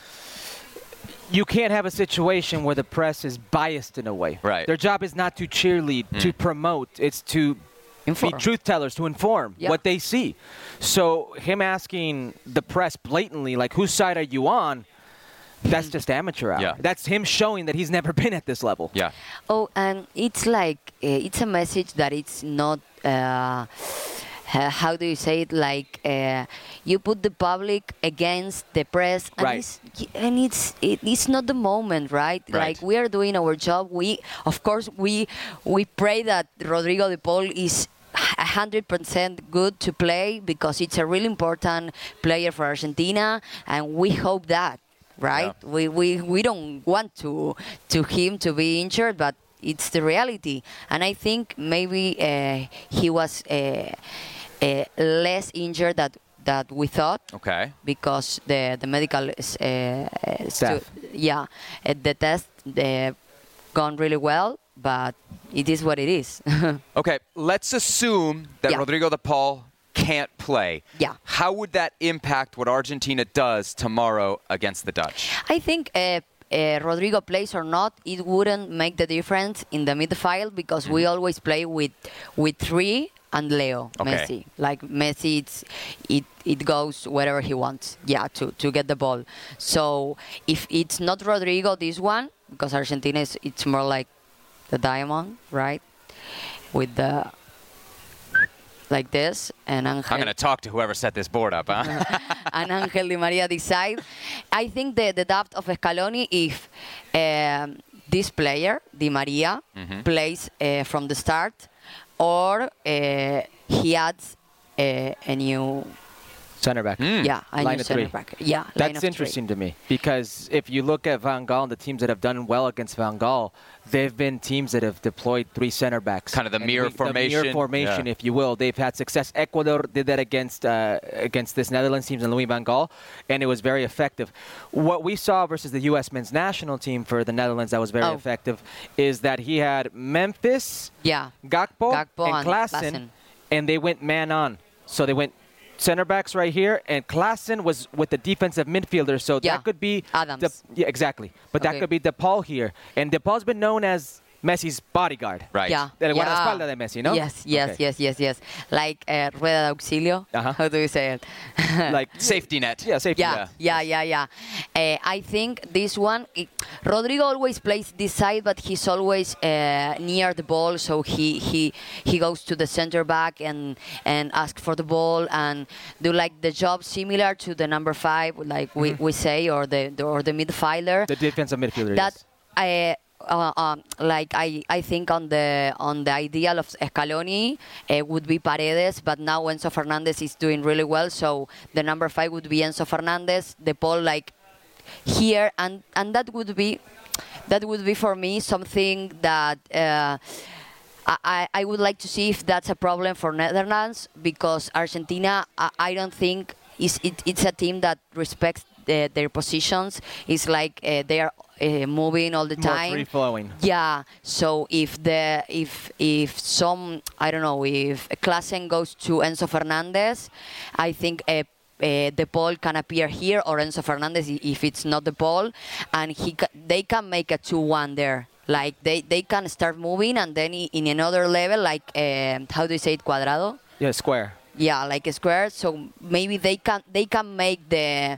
You can't have a situation where the press is biased in a way. Right. Their job is not to cheerlead, mm. to promote. It's to inform. Be truth tellers, to inform yep. what they see. So him asking the press blatantly, like, whose side are you on? That's just amateur hour. Yeah. That's him showing that he's never been at this level. Yeah. Oh, and it's like, uh, it's a message that it's not... Uh, Uh, how do you say it? Like uh, you put the public against the press, and right. it's, and it's it, it's not the moment, right? right? Like we are doing our job. We, of course, we we pray that Rodrigo de Paul is one hundred percent good to play because it's a really important player for Argentina, and we hope that, right? Yeah. We, we we don't want to to him to be injured, but it's the reality, and I think maybe uh, he was. Uh, Uh, less injured that that we thought. Okay. Because the the medical is, uh, staff. Stu- yeah, uh, the test uh, gone really well, but it is what it is. Okay, let's assume that yeah. Rodrigo de Paul can't play. Yeah. How would that impact what Argentina does tomorrow against the Dutch? I think. Uh, Uh, Rodrigo plays or not, it wouldn't make the difference in the midfield because mm. we always play with with three and Leo okay. Messi. Like Messi, it's, it it goes wherever he wants. Yeah, to, to get the ball. So if it's not Rodrigo, this one, because Argentina is it's more like the diamond, right? With the like this, and Angel. I'm going to talk to whoever set this board up, huh? And Angel Di Maria decide. I think the, the doubt of Scaloni, if um, this player, Di Maria, mm-hmm. plays uh, from the start, or uh, he adds uh, a new Center back. Mm. Yeah, a Line new of center three. back. Yeah, line That's of three. interesting to me because if you look at Van Gaal and the teams that have done well against Van Gaal, they've been teams that have deployed three center backs. Kind of the And mirror we- formation. The mirror formation, Yeah. if you will. They've had success. Ecuador did that against uh, against this Netherlands team and Louis Van Gaal, and it was very effective. What we saw versus the U S men's national team for the Netherlands that was very Oh. effective is that he had Memphis, Yeah. Gakpo, Gakpo and and Klaassen, Klaassen. and they went man on. So they went center backs right here, and Klaassen was with the defensive midfielder. So Yeah. that could be Adams. De, yeah, exactly. But that Okay. could be DePaul here, and DePaul's been known as Messi's bodyguard. Right. Yeah. El yeah. guardaespaldas de Messi, no? Yes, yes, Okay. yes, yes, yes. Like uh, rueda de auxilio. Uh-huh. How do you say it? Like Safety net. yeah, safety. Yeah, yeah, yeah, yeah. Uh, I think this one, it, Rodrigo always plays this side, but he's always uh, near the ball, so he, he he goes to the center back and and asks for the ball and do like the job similar to the number five, like we, we say, or the, the or the midfielder. The defensive midfielder. That yes. I. Uh, um, like I, I think on the on the ideal of Scaloni uh, would be Paredes, but now Enzo Fernandez is doing really well, so the number five would be Enzo Fernandez. The ball like here, and and that would be that would be for me something that uh, I I would like to see if that's a problem for Netherlands, because Argentina I, I don't think is it, it's a team that respects the, their positions. It's like uh, they are uh, moving all the More time. free flowing. Yeah. So if the if if some I don't know if Klaassen goes to Enzo Fernandez, I think uh, uh, the ball can appear here, or Enzo Fernandez i- if it's not the ball, and he ca- they can make a two one there. Like they, they can start moving, and then i- in another level, like uh, how do you say it, cuadrado? Yeah, square. Yeah, like a square. So maybe they can they can make the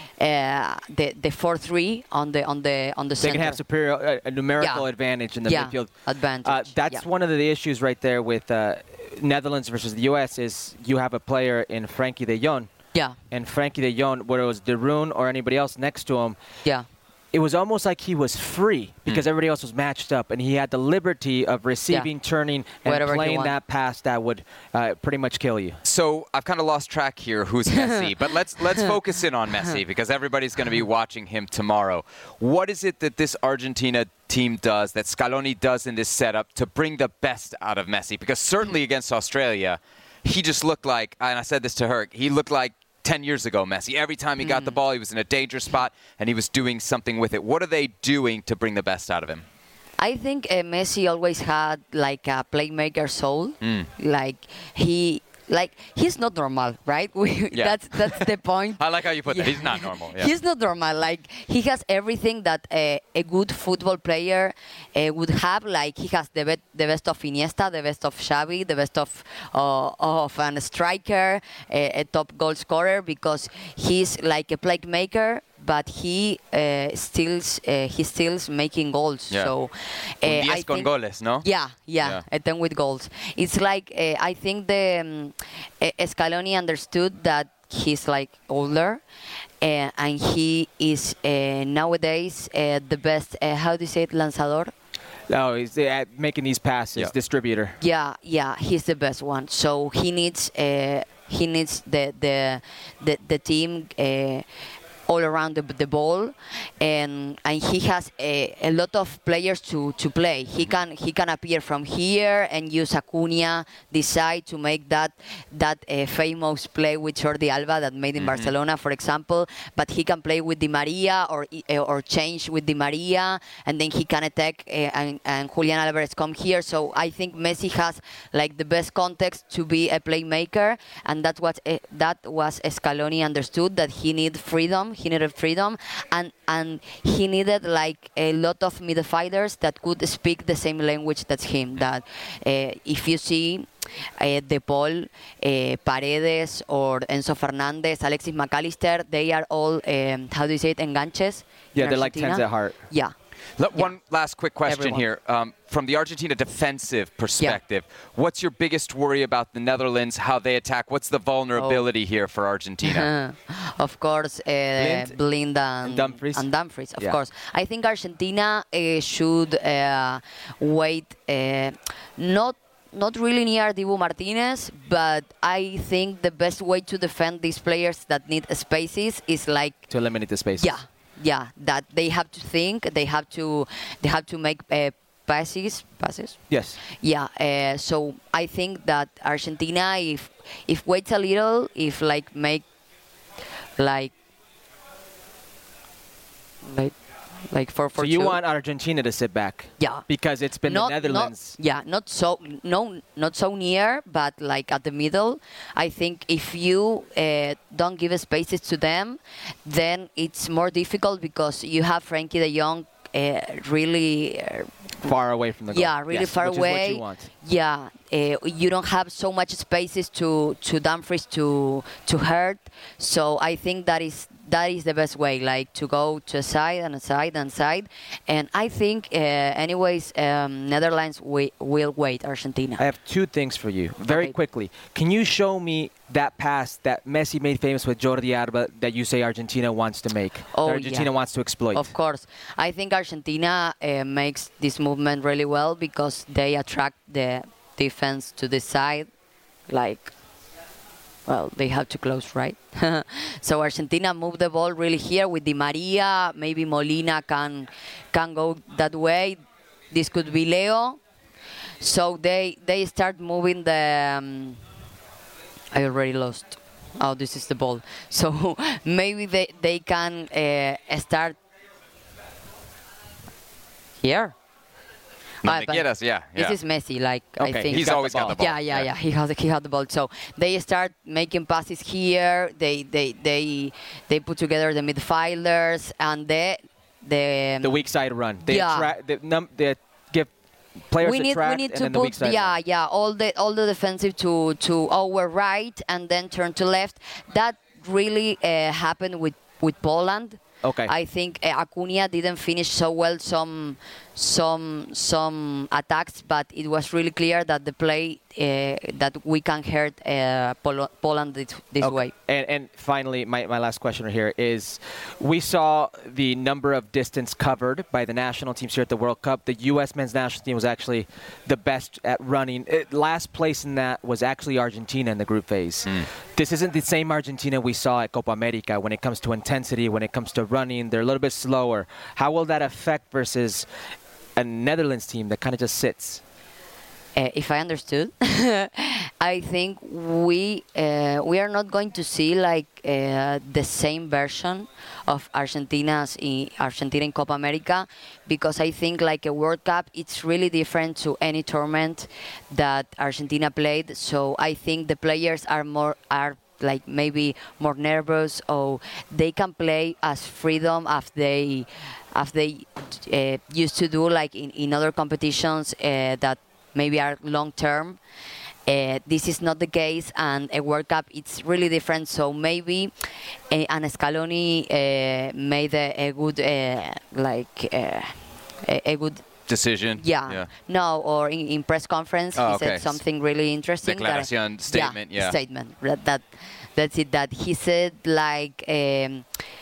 uh, the the four three on the on the on the They center. can have superior uh, a numerical Yeah. advantage in the Yeah, midfield. advantage, Uh, that's yeah. one of the issues right there with uh, Netherlands versus the U S is you have a player in Frankie de Jong, Yeah, and Frankie de Jong, whether it was De Roon or anybody else next to him, yeah. it was almost like he was free because everybody else was matched up, and he had the liberty of receiving, turning, and Whatever he playing want. that pass that would uh, pretty much kill you. So I've kind of lost track here who's Messi, but let's let's focus in on Messi because everybody's going to be watching him tomorrow. What is it that this Argentina team does, that Scaloni does in this setup to bring the best out of Messi? Because certainly against Australia, he just looked like, and I said this to her, he looked like ten years ago Messi. Every time he got the ball, he was in a dangerous spot and he was doing something with it. What are they doing to bring the best out of him? I think uh, Messi always had like a playmaker soul. Like he, like he's not normal, right? We, Yeah. That's that's the point. I like how you put that. Yeah. He's not normal. Yeah. He's not normal. Like he has everything that a, a good football player uh, would have. Like he has the be- the best of Iniesta, the best of Xavi, the best of uh, of an striker, a, a top goal scorer, because he's like a playmaker. But he uh, stills uh, he stills making goals. Yeah. So Un uh, diez I con think- goles, no? Yeah, yeah, Yeah. a ten with goals. It's like uh, I think the um, uh, Scaloni understood that he's like older, uh, and he is uh, nowadays uh, the best. Uh, how do you say it, lanzador? No, he's uh, making these passes, Yeah. distributor. Yeah, yeah, he's the best one. So he needs uh, he needs the the the, the team. Uh, all around the, the ball, and and he has a, a lot of players to, to play. He can he can appear from here and use Acuna this side to make that that uh, famous play with Jordi Alba that made in Mm-hmm. Barcelona, for example. But he can play with Di Maria or uh, or change with Di Maria, and then he can attack uh, and, and Julian Alvarez come here. So I think Messi has like the best context to be a playmaker, and that's what uh, that was Scaloni understood, that he need freedom. He needed freedom, and and he needed like a lot of midfielders that could speak the same language that's him. That uh, if you see uh, De Paul, uh, Paredes, or Enzo Fernandez, Alexis McAllister, they are all um, how do you say it, enganches? in Yeah, they're like tens Argentina. at heart. Yeah. Let- Yeah. One last quick question Everyone. here. Um, from the Argentina defensive perspective, what's your biggest worry about the Netherlands, how they attack? What's the vulnerability here for Argentina? Of course, uh, Blind Blind, and, and Dumfries. and Dumfries, of Yeah. course. I think Argentina uh, should uh, wait, uh, not not really near Dibu Martinez, but I think the best way to defend these players that need spaces is like to eliminate the spaces. Yeah, yeah. That they have to think, they have to, they have to make uh, passes, passes. Yes. Yeah. Uh, so I think that Argentina, if if waits a little, if like make like like. Like for, for so you two. want Argentina to sit back? Yeah. Because it's been not, the Netherlands. Not, yeah, not so no, not so near, but like at the middle. I think if you uh, don't give spaces to them, then it's more difficult because you have Frankie De Jong uh, really. Uh, far away from the goal. Yeah, really yes, far which away. Is what you want. Yeah, uh, you don't have so much spaces to to Dumfries to to hurt. So I think that is that is the best way, like to go to a side and a side and side. And I think, uh, anyways, um, Netherlands we, will wait Argentina. I have two things for you, very okay. quickly. Can you show me that pass that Messi made famous with Jordi Alba that you say Argentina wants to make? Oh, that Argentina yeah. wants to exploit. Of course. I think Argentina uh, makes this movement really well because they attract the defense to the side, like, well, they have to close, right? So Argentina moved the ball really here with Di Maria. Maybe Molina can can go that way. This could be Leo. So they they start moving the. Um, I already lost. Oh, this is the ball. So maybe they they can uh, start here. Uh, get us, yeah, This yeah. is Messi, like okay. I think. He's always got the ball. Yeah, yeah, yeah. He has he had the ball. So they start making passes here. They they they they put together the midfielders and the the the weak side run. They yeah. attract, they, num, they give players we need attract we need and to then the weak put side yeah run. yeah all the all the defensive to to our right and then turn to left. That really uh, happened with with Poland. Okay. I think uh, Acuna didn't finish so well some some some attacks, but it was really clear that the play uh, that we can hurt uh, Pol- Poland this, this okay. way. And, and finally, my, my last question here is, we saw the number of distance covered by the national teams here at the World Cup. The U S men's national team was actually the best at running. It, last place in that was actually Argentina in the group phase. Mm. This isn't the same Argentina we saw at Copa America when it comes to intensity, when it comes to running. They're a little bit slower. How will that affect versus a Netherlands team that kind of just sits? Uh, if I understood, I think we uh, we are not going to see like uh, the same version of Argentina's in Argentina in Copa America, because I think like a World Cup, it's really different to any tournament that Argentina played. So I think the players are more are like maybe more nervous, or they can play as freedom as they as they uh, used to do like in, in other competitions uh, that maybe are long term. Uh, this is not the case, and a World Cup it's really different. So maybe uh, and Scaloni uh, made a, a good uh, like uh, a, a good decision. Yeah. yeah. No, or in, in press conference oh, he okay. said something really interesting. Declaración, that, statement, yeah. yeah. Statement. That, that that's it. That he said like um,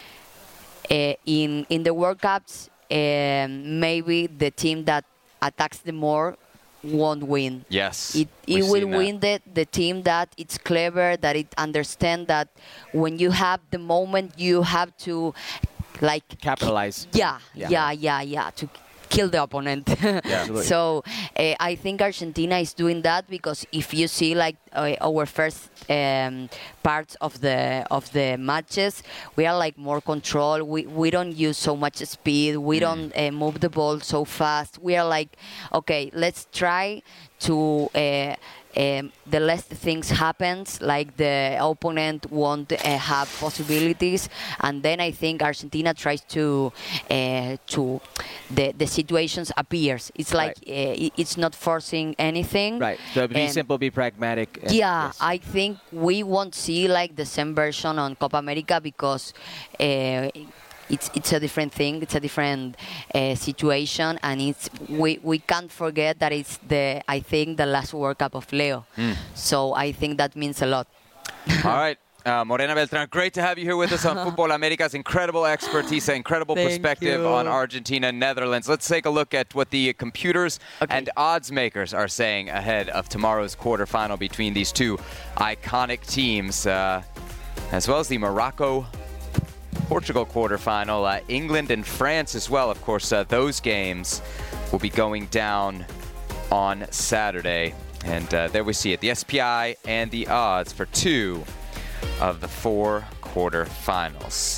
uh, in in the World Cups um, maybe the team that attacks the more won't win. Yes. It, it will win the, the team that it's clever, that it understands that when you have the moment, you have to like capitalize. Yeah, yeah, yeah, yeah, yeah to kill the opponent. Yeah, so uh, I think Argentina is doing that, because if you see like uh, our first um, parts of the of the matches, we are like more control. We we don't use so much speed. We mm. don't uh, move the ball so fast. We are like, okay, let's try to. Uh, Um, the less things happens, like the opponent won't uh, have possibilities, and then I think Argentina tries to uh, to the the situations appears. It's like right. uh, it's not forcing anything. Right. So be and simple, be pragmatic. And yeah, yes. I think we won't see like the same version on Copa America, because. Uh, It's it's a different thing. It's a different uh, situation, and it's we, we can't forget that it's the I think the last World Cup of Leo. Mm. So I think that means a lot. All right. Uh, Morena Beltran, great to have you here with us on Futbol Americas. Incredible expertise, incredible Thank perspective you. on Argentina and Netherlands. Let's take a look at what the computers Okay. and odds makers are saying ahead of tomorrow's quarterfinal between these two iconic teams, uh, as well as the Morocco-Portugal quarterfinal. Uh, England and France as well. Of course, uh, those games will be going down on Saturday. And uh, there we see it, the S P I and the odds for two of the four quarterfinals.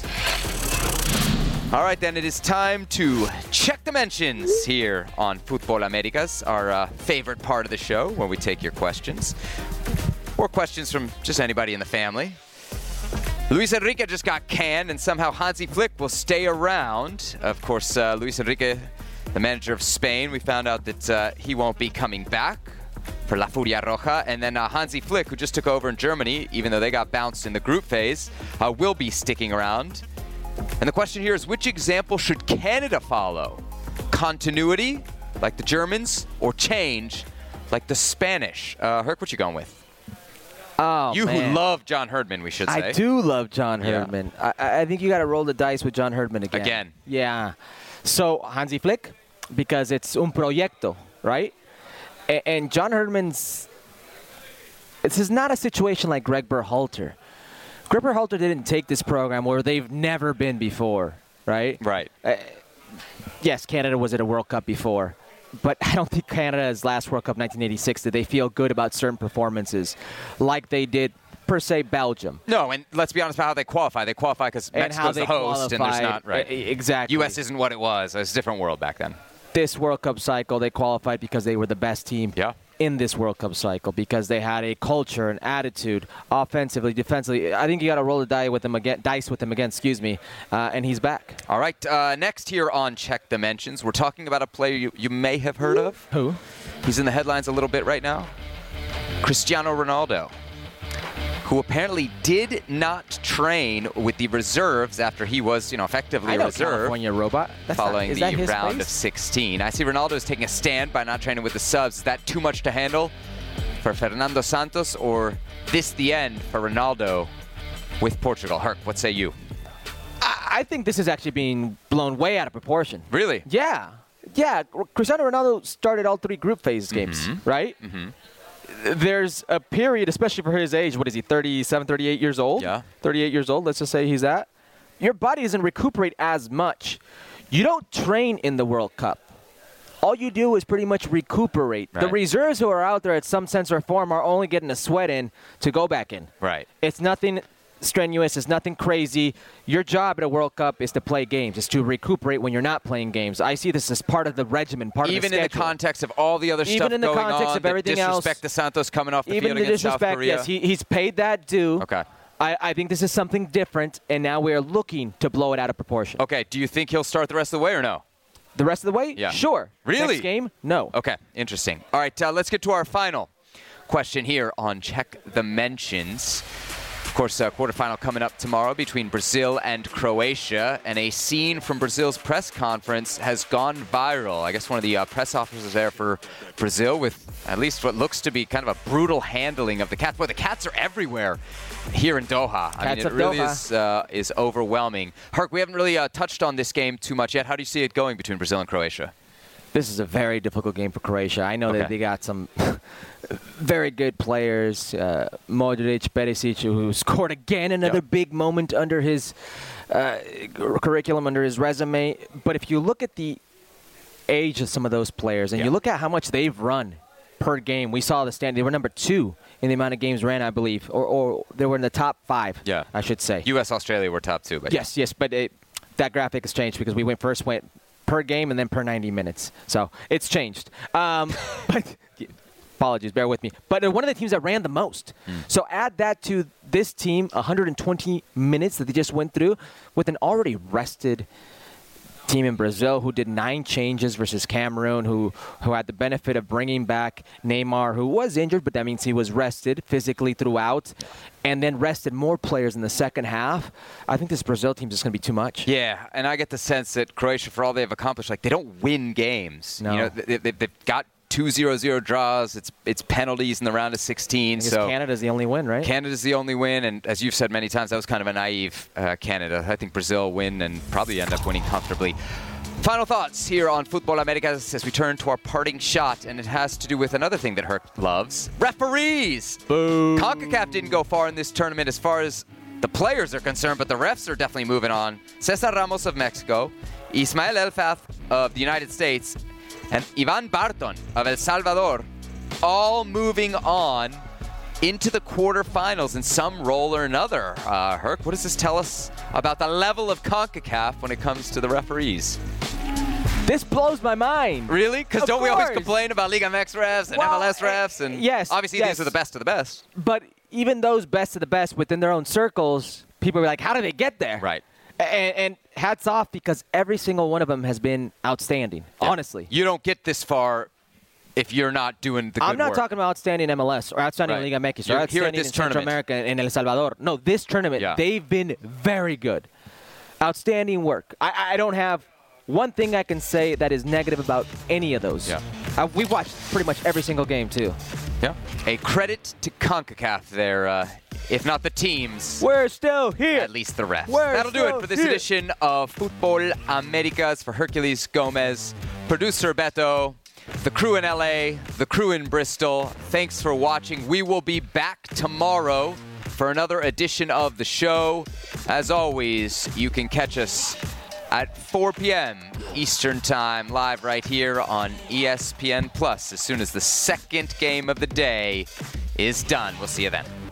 All right, then it is time to check the mentions here on Futbol Americas, our uh, favorite part of the show, where we take your questions or questions from just anybody in the family. Luis Enrique just got canned, and somehow Hansi Flick will stay around. Of course, uh, Luis Enrique, the manager of Spain, we found out that uh, he won't be coming back for La Furia Roja. And then uh, Hansi Flick, who just took over in Germany, even though they got bounced in the group phase, uh, will be sticking around. And the question here is, which example should Canada follow? Continuity, like the Germans, or change, like the Spanish? Uh, Herc, what you going with? Oh, you man. who love John Herdman, we should say. I do love John Yeah. Herdman. I, I think you got to roll the dice with John Herdman again. Again. Yeah. So Hansi Flick, because it's un proyecto, right? And, and John Herdman's. This is not a situation like Greg Berhalter. Greg Berhalter didn't take this program where they've never been before, right? Right. Uh, yes, Canada was at a World Cup before. But I don't think Canada's last World Cup, nineteen eighty-six, did they feel good about certain performances like they did, per se, Belgium. No, and let's be honest about how they qualify. They qualify because And Mexico's how they the host, and there's qualified. not, right. E- exactly. U S isn't what it was. It was a different world back then. This World Cup cycle, they qualified because they were the best team Yeah. in this World Cup cycle, because they had a culture, an attitude, offensively, defensively. I think you got to roll the die with them again, dice with them again, excuse me, uh, and he's back. All right, uh, next here on Check the Mentions, we're talking about a player you, you may have heard of. Who? He's in the headlines a little bit right now. Cristiano Ronaldo, who apparently did not train with the reserves after he was, you know, effectively I a know reserve California robot. That's following not, is the that his round face? of sixteen. I see Ronaldo is taking a stand by not training with the subs. Is that too much to handle for Fernando Santos, or this the end for Ronaldo with Portugal? Herc, what say you? I, I think this is actually being blown way out of proportion. Really? Yeah. Yeah. Cristiano Ronaldo started all three group phase games, Mm-hmm. right? Mm-hmm. There's a period, especially for his age, what is he, thirty-seven, thirty-eight years old? Yeah. thirty-eight years old, let's just say he's at. Your body doesn't recuperate as much. You don't train in the World Cup. All you do is pretty much recuperate. The Right. reserves who are out there at some sense or form are only getting a sweat in to go back in. Right. It's nothing strenuous. It's nothing crazy. Your job at a World Cup is to play games. It's to recuperate when you're not playing games. I see this as part of the regimen, part Even of the in the schedule. context of all the other Even stuff in the going context on, of everything the else, disrespect to Santos coming off the Even field the against South disrespect, Korea. yes, he, he's paid that due. Okay. I, I think this is something different, and now we're looking to blow it out of proportion. Okay, do you think he'll start the rest of the way or no? The rest of the way? Yeah. Sure. Really? Next game? No. Okay, interesting. All right, uh, let's get to our final question here on Check the Mentions. Of course, uh, quarterfinal coming up tomorrow between Brazil and Croatia, and a scene from Brazil's press conference has gone viral. I guess one of the uh, press officers there for Brazil with at least what looks to be kind of a brutal handling of the cats. Boy, the cats are everywhere here in Doha. I mean, Cats it of really Doha. is uh, is overwhelming. Herc, we haven't really uh, touched on this game too much yet. How do you see it going between Brazil and Croatia? This is a very difficult game for Croatia. I know Okay. that they got some very good players. Uh, Modric, Perisic, who scored again, another Yep. big moment under his uh, curriculum, under his resume. But if you look at the age of some of those players, and Yeah. you look at how much they've run per game, we saw the stand. They were number two in the amount of games ran, I believe, or, or they were in the top five. Yeah. I should say. U S Australia were top two, but Yes, yes, but it, that graphic has changed because we went first went per game and then per ninety minutes. So it's changed. Um, but apologies, bear with me. But they're one of the teams that ran the most. So add that to this team, one hundred twenty minutes that they just went through with an already rested team in Brazil who did nine changes versus Cameroon, who who had the benefit of bringing back Neymar, who was injured, but that means he was rested physically throughout, and then rested more players in the second half. I think this Brazil team is just going to be too much. Yeah, and I get the sense that Croatia, for all they've accomplished, like they don't win games. No. You know, they, they, they've got two zero zero draws. It's it's penalties in the round of sixteen. So Canada's the only win, right? Canada's the only win, and as you've said many times, that was kind of a naive uh, Canada. I think Brazil win and probably end up winning comfortably. Final thoughts here on Futbol Americas as we turn to our parting shot, and it has to do with another thing that Herc loves: referees. Boom. CONCACAF didn't go far in this tournament as far as the players are concerned, but the refs are definitely moving on. Cesar Ramos of Mexico, Ismael Elfaz of the United States, and Ivan Barton of El Salvador, all moving on into the quarterfinals in some role or another. Uh, Herc, what does this tell us about the level of CONCACAF when it comes to the referees? This blows my mind. Really? Because Of don't we always course. complain about Liga M X refs and Well, M L S refs? And yes, obviously yes. these are the best of the best. But even those best of the best within their own circles, people are like, how did they get there? Right. And, and hats off, because every single one of them has been outstanding, Yeah. honestly. You don't get this far if you're not doing the good I'm not work. talking about outstanding M L S or outstanding Right. Liga M X or You're here at outstanding this in Central tournament. America and El Salvador. No, this tournament, Yeah. they've been very good. Outstanding work. I, I don't have one thing I can say that is negative about any of those. Yeah. Uh, we've watched pretty much every single game, too. Yeah. A credit to CONCACAF there, uh, if not the teams. We're still here. At least the refs. We're That'll do it still for this here. edition of Futbol Americas. For Hercules Gomez, producer Beto, the crew in L A, the crew in Bristol, thanks for watching. We will be back tomorrow for another edition of the show. As always, you can catch us at four p.m. Eastern Time, live right here on E S P N Plus as soon as the second game of the day is done. We'll see you then.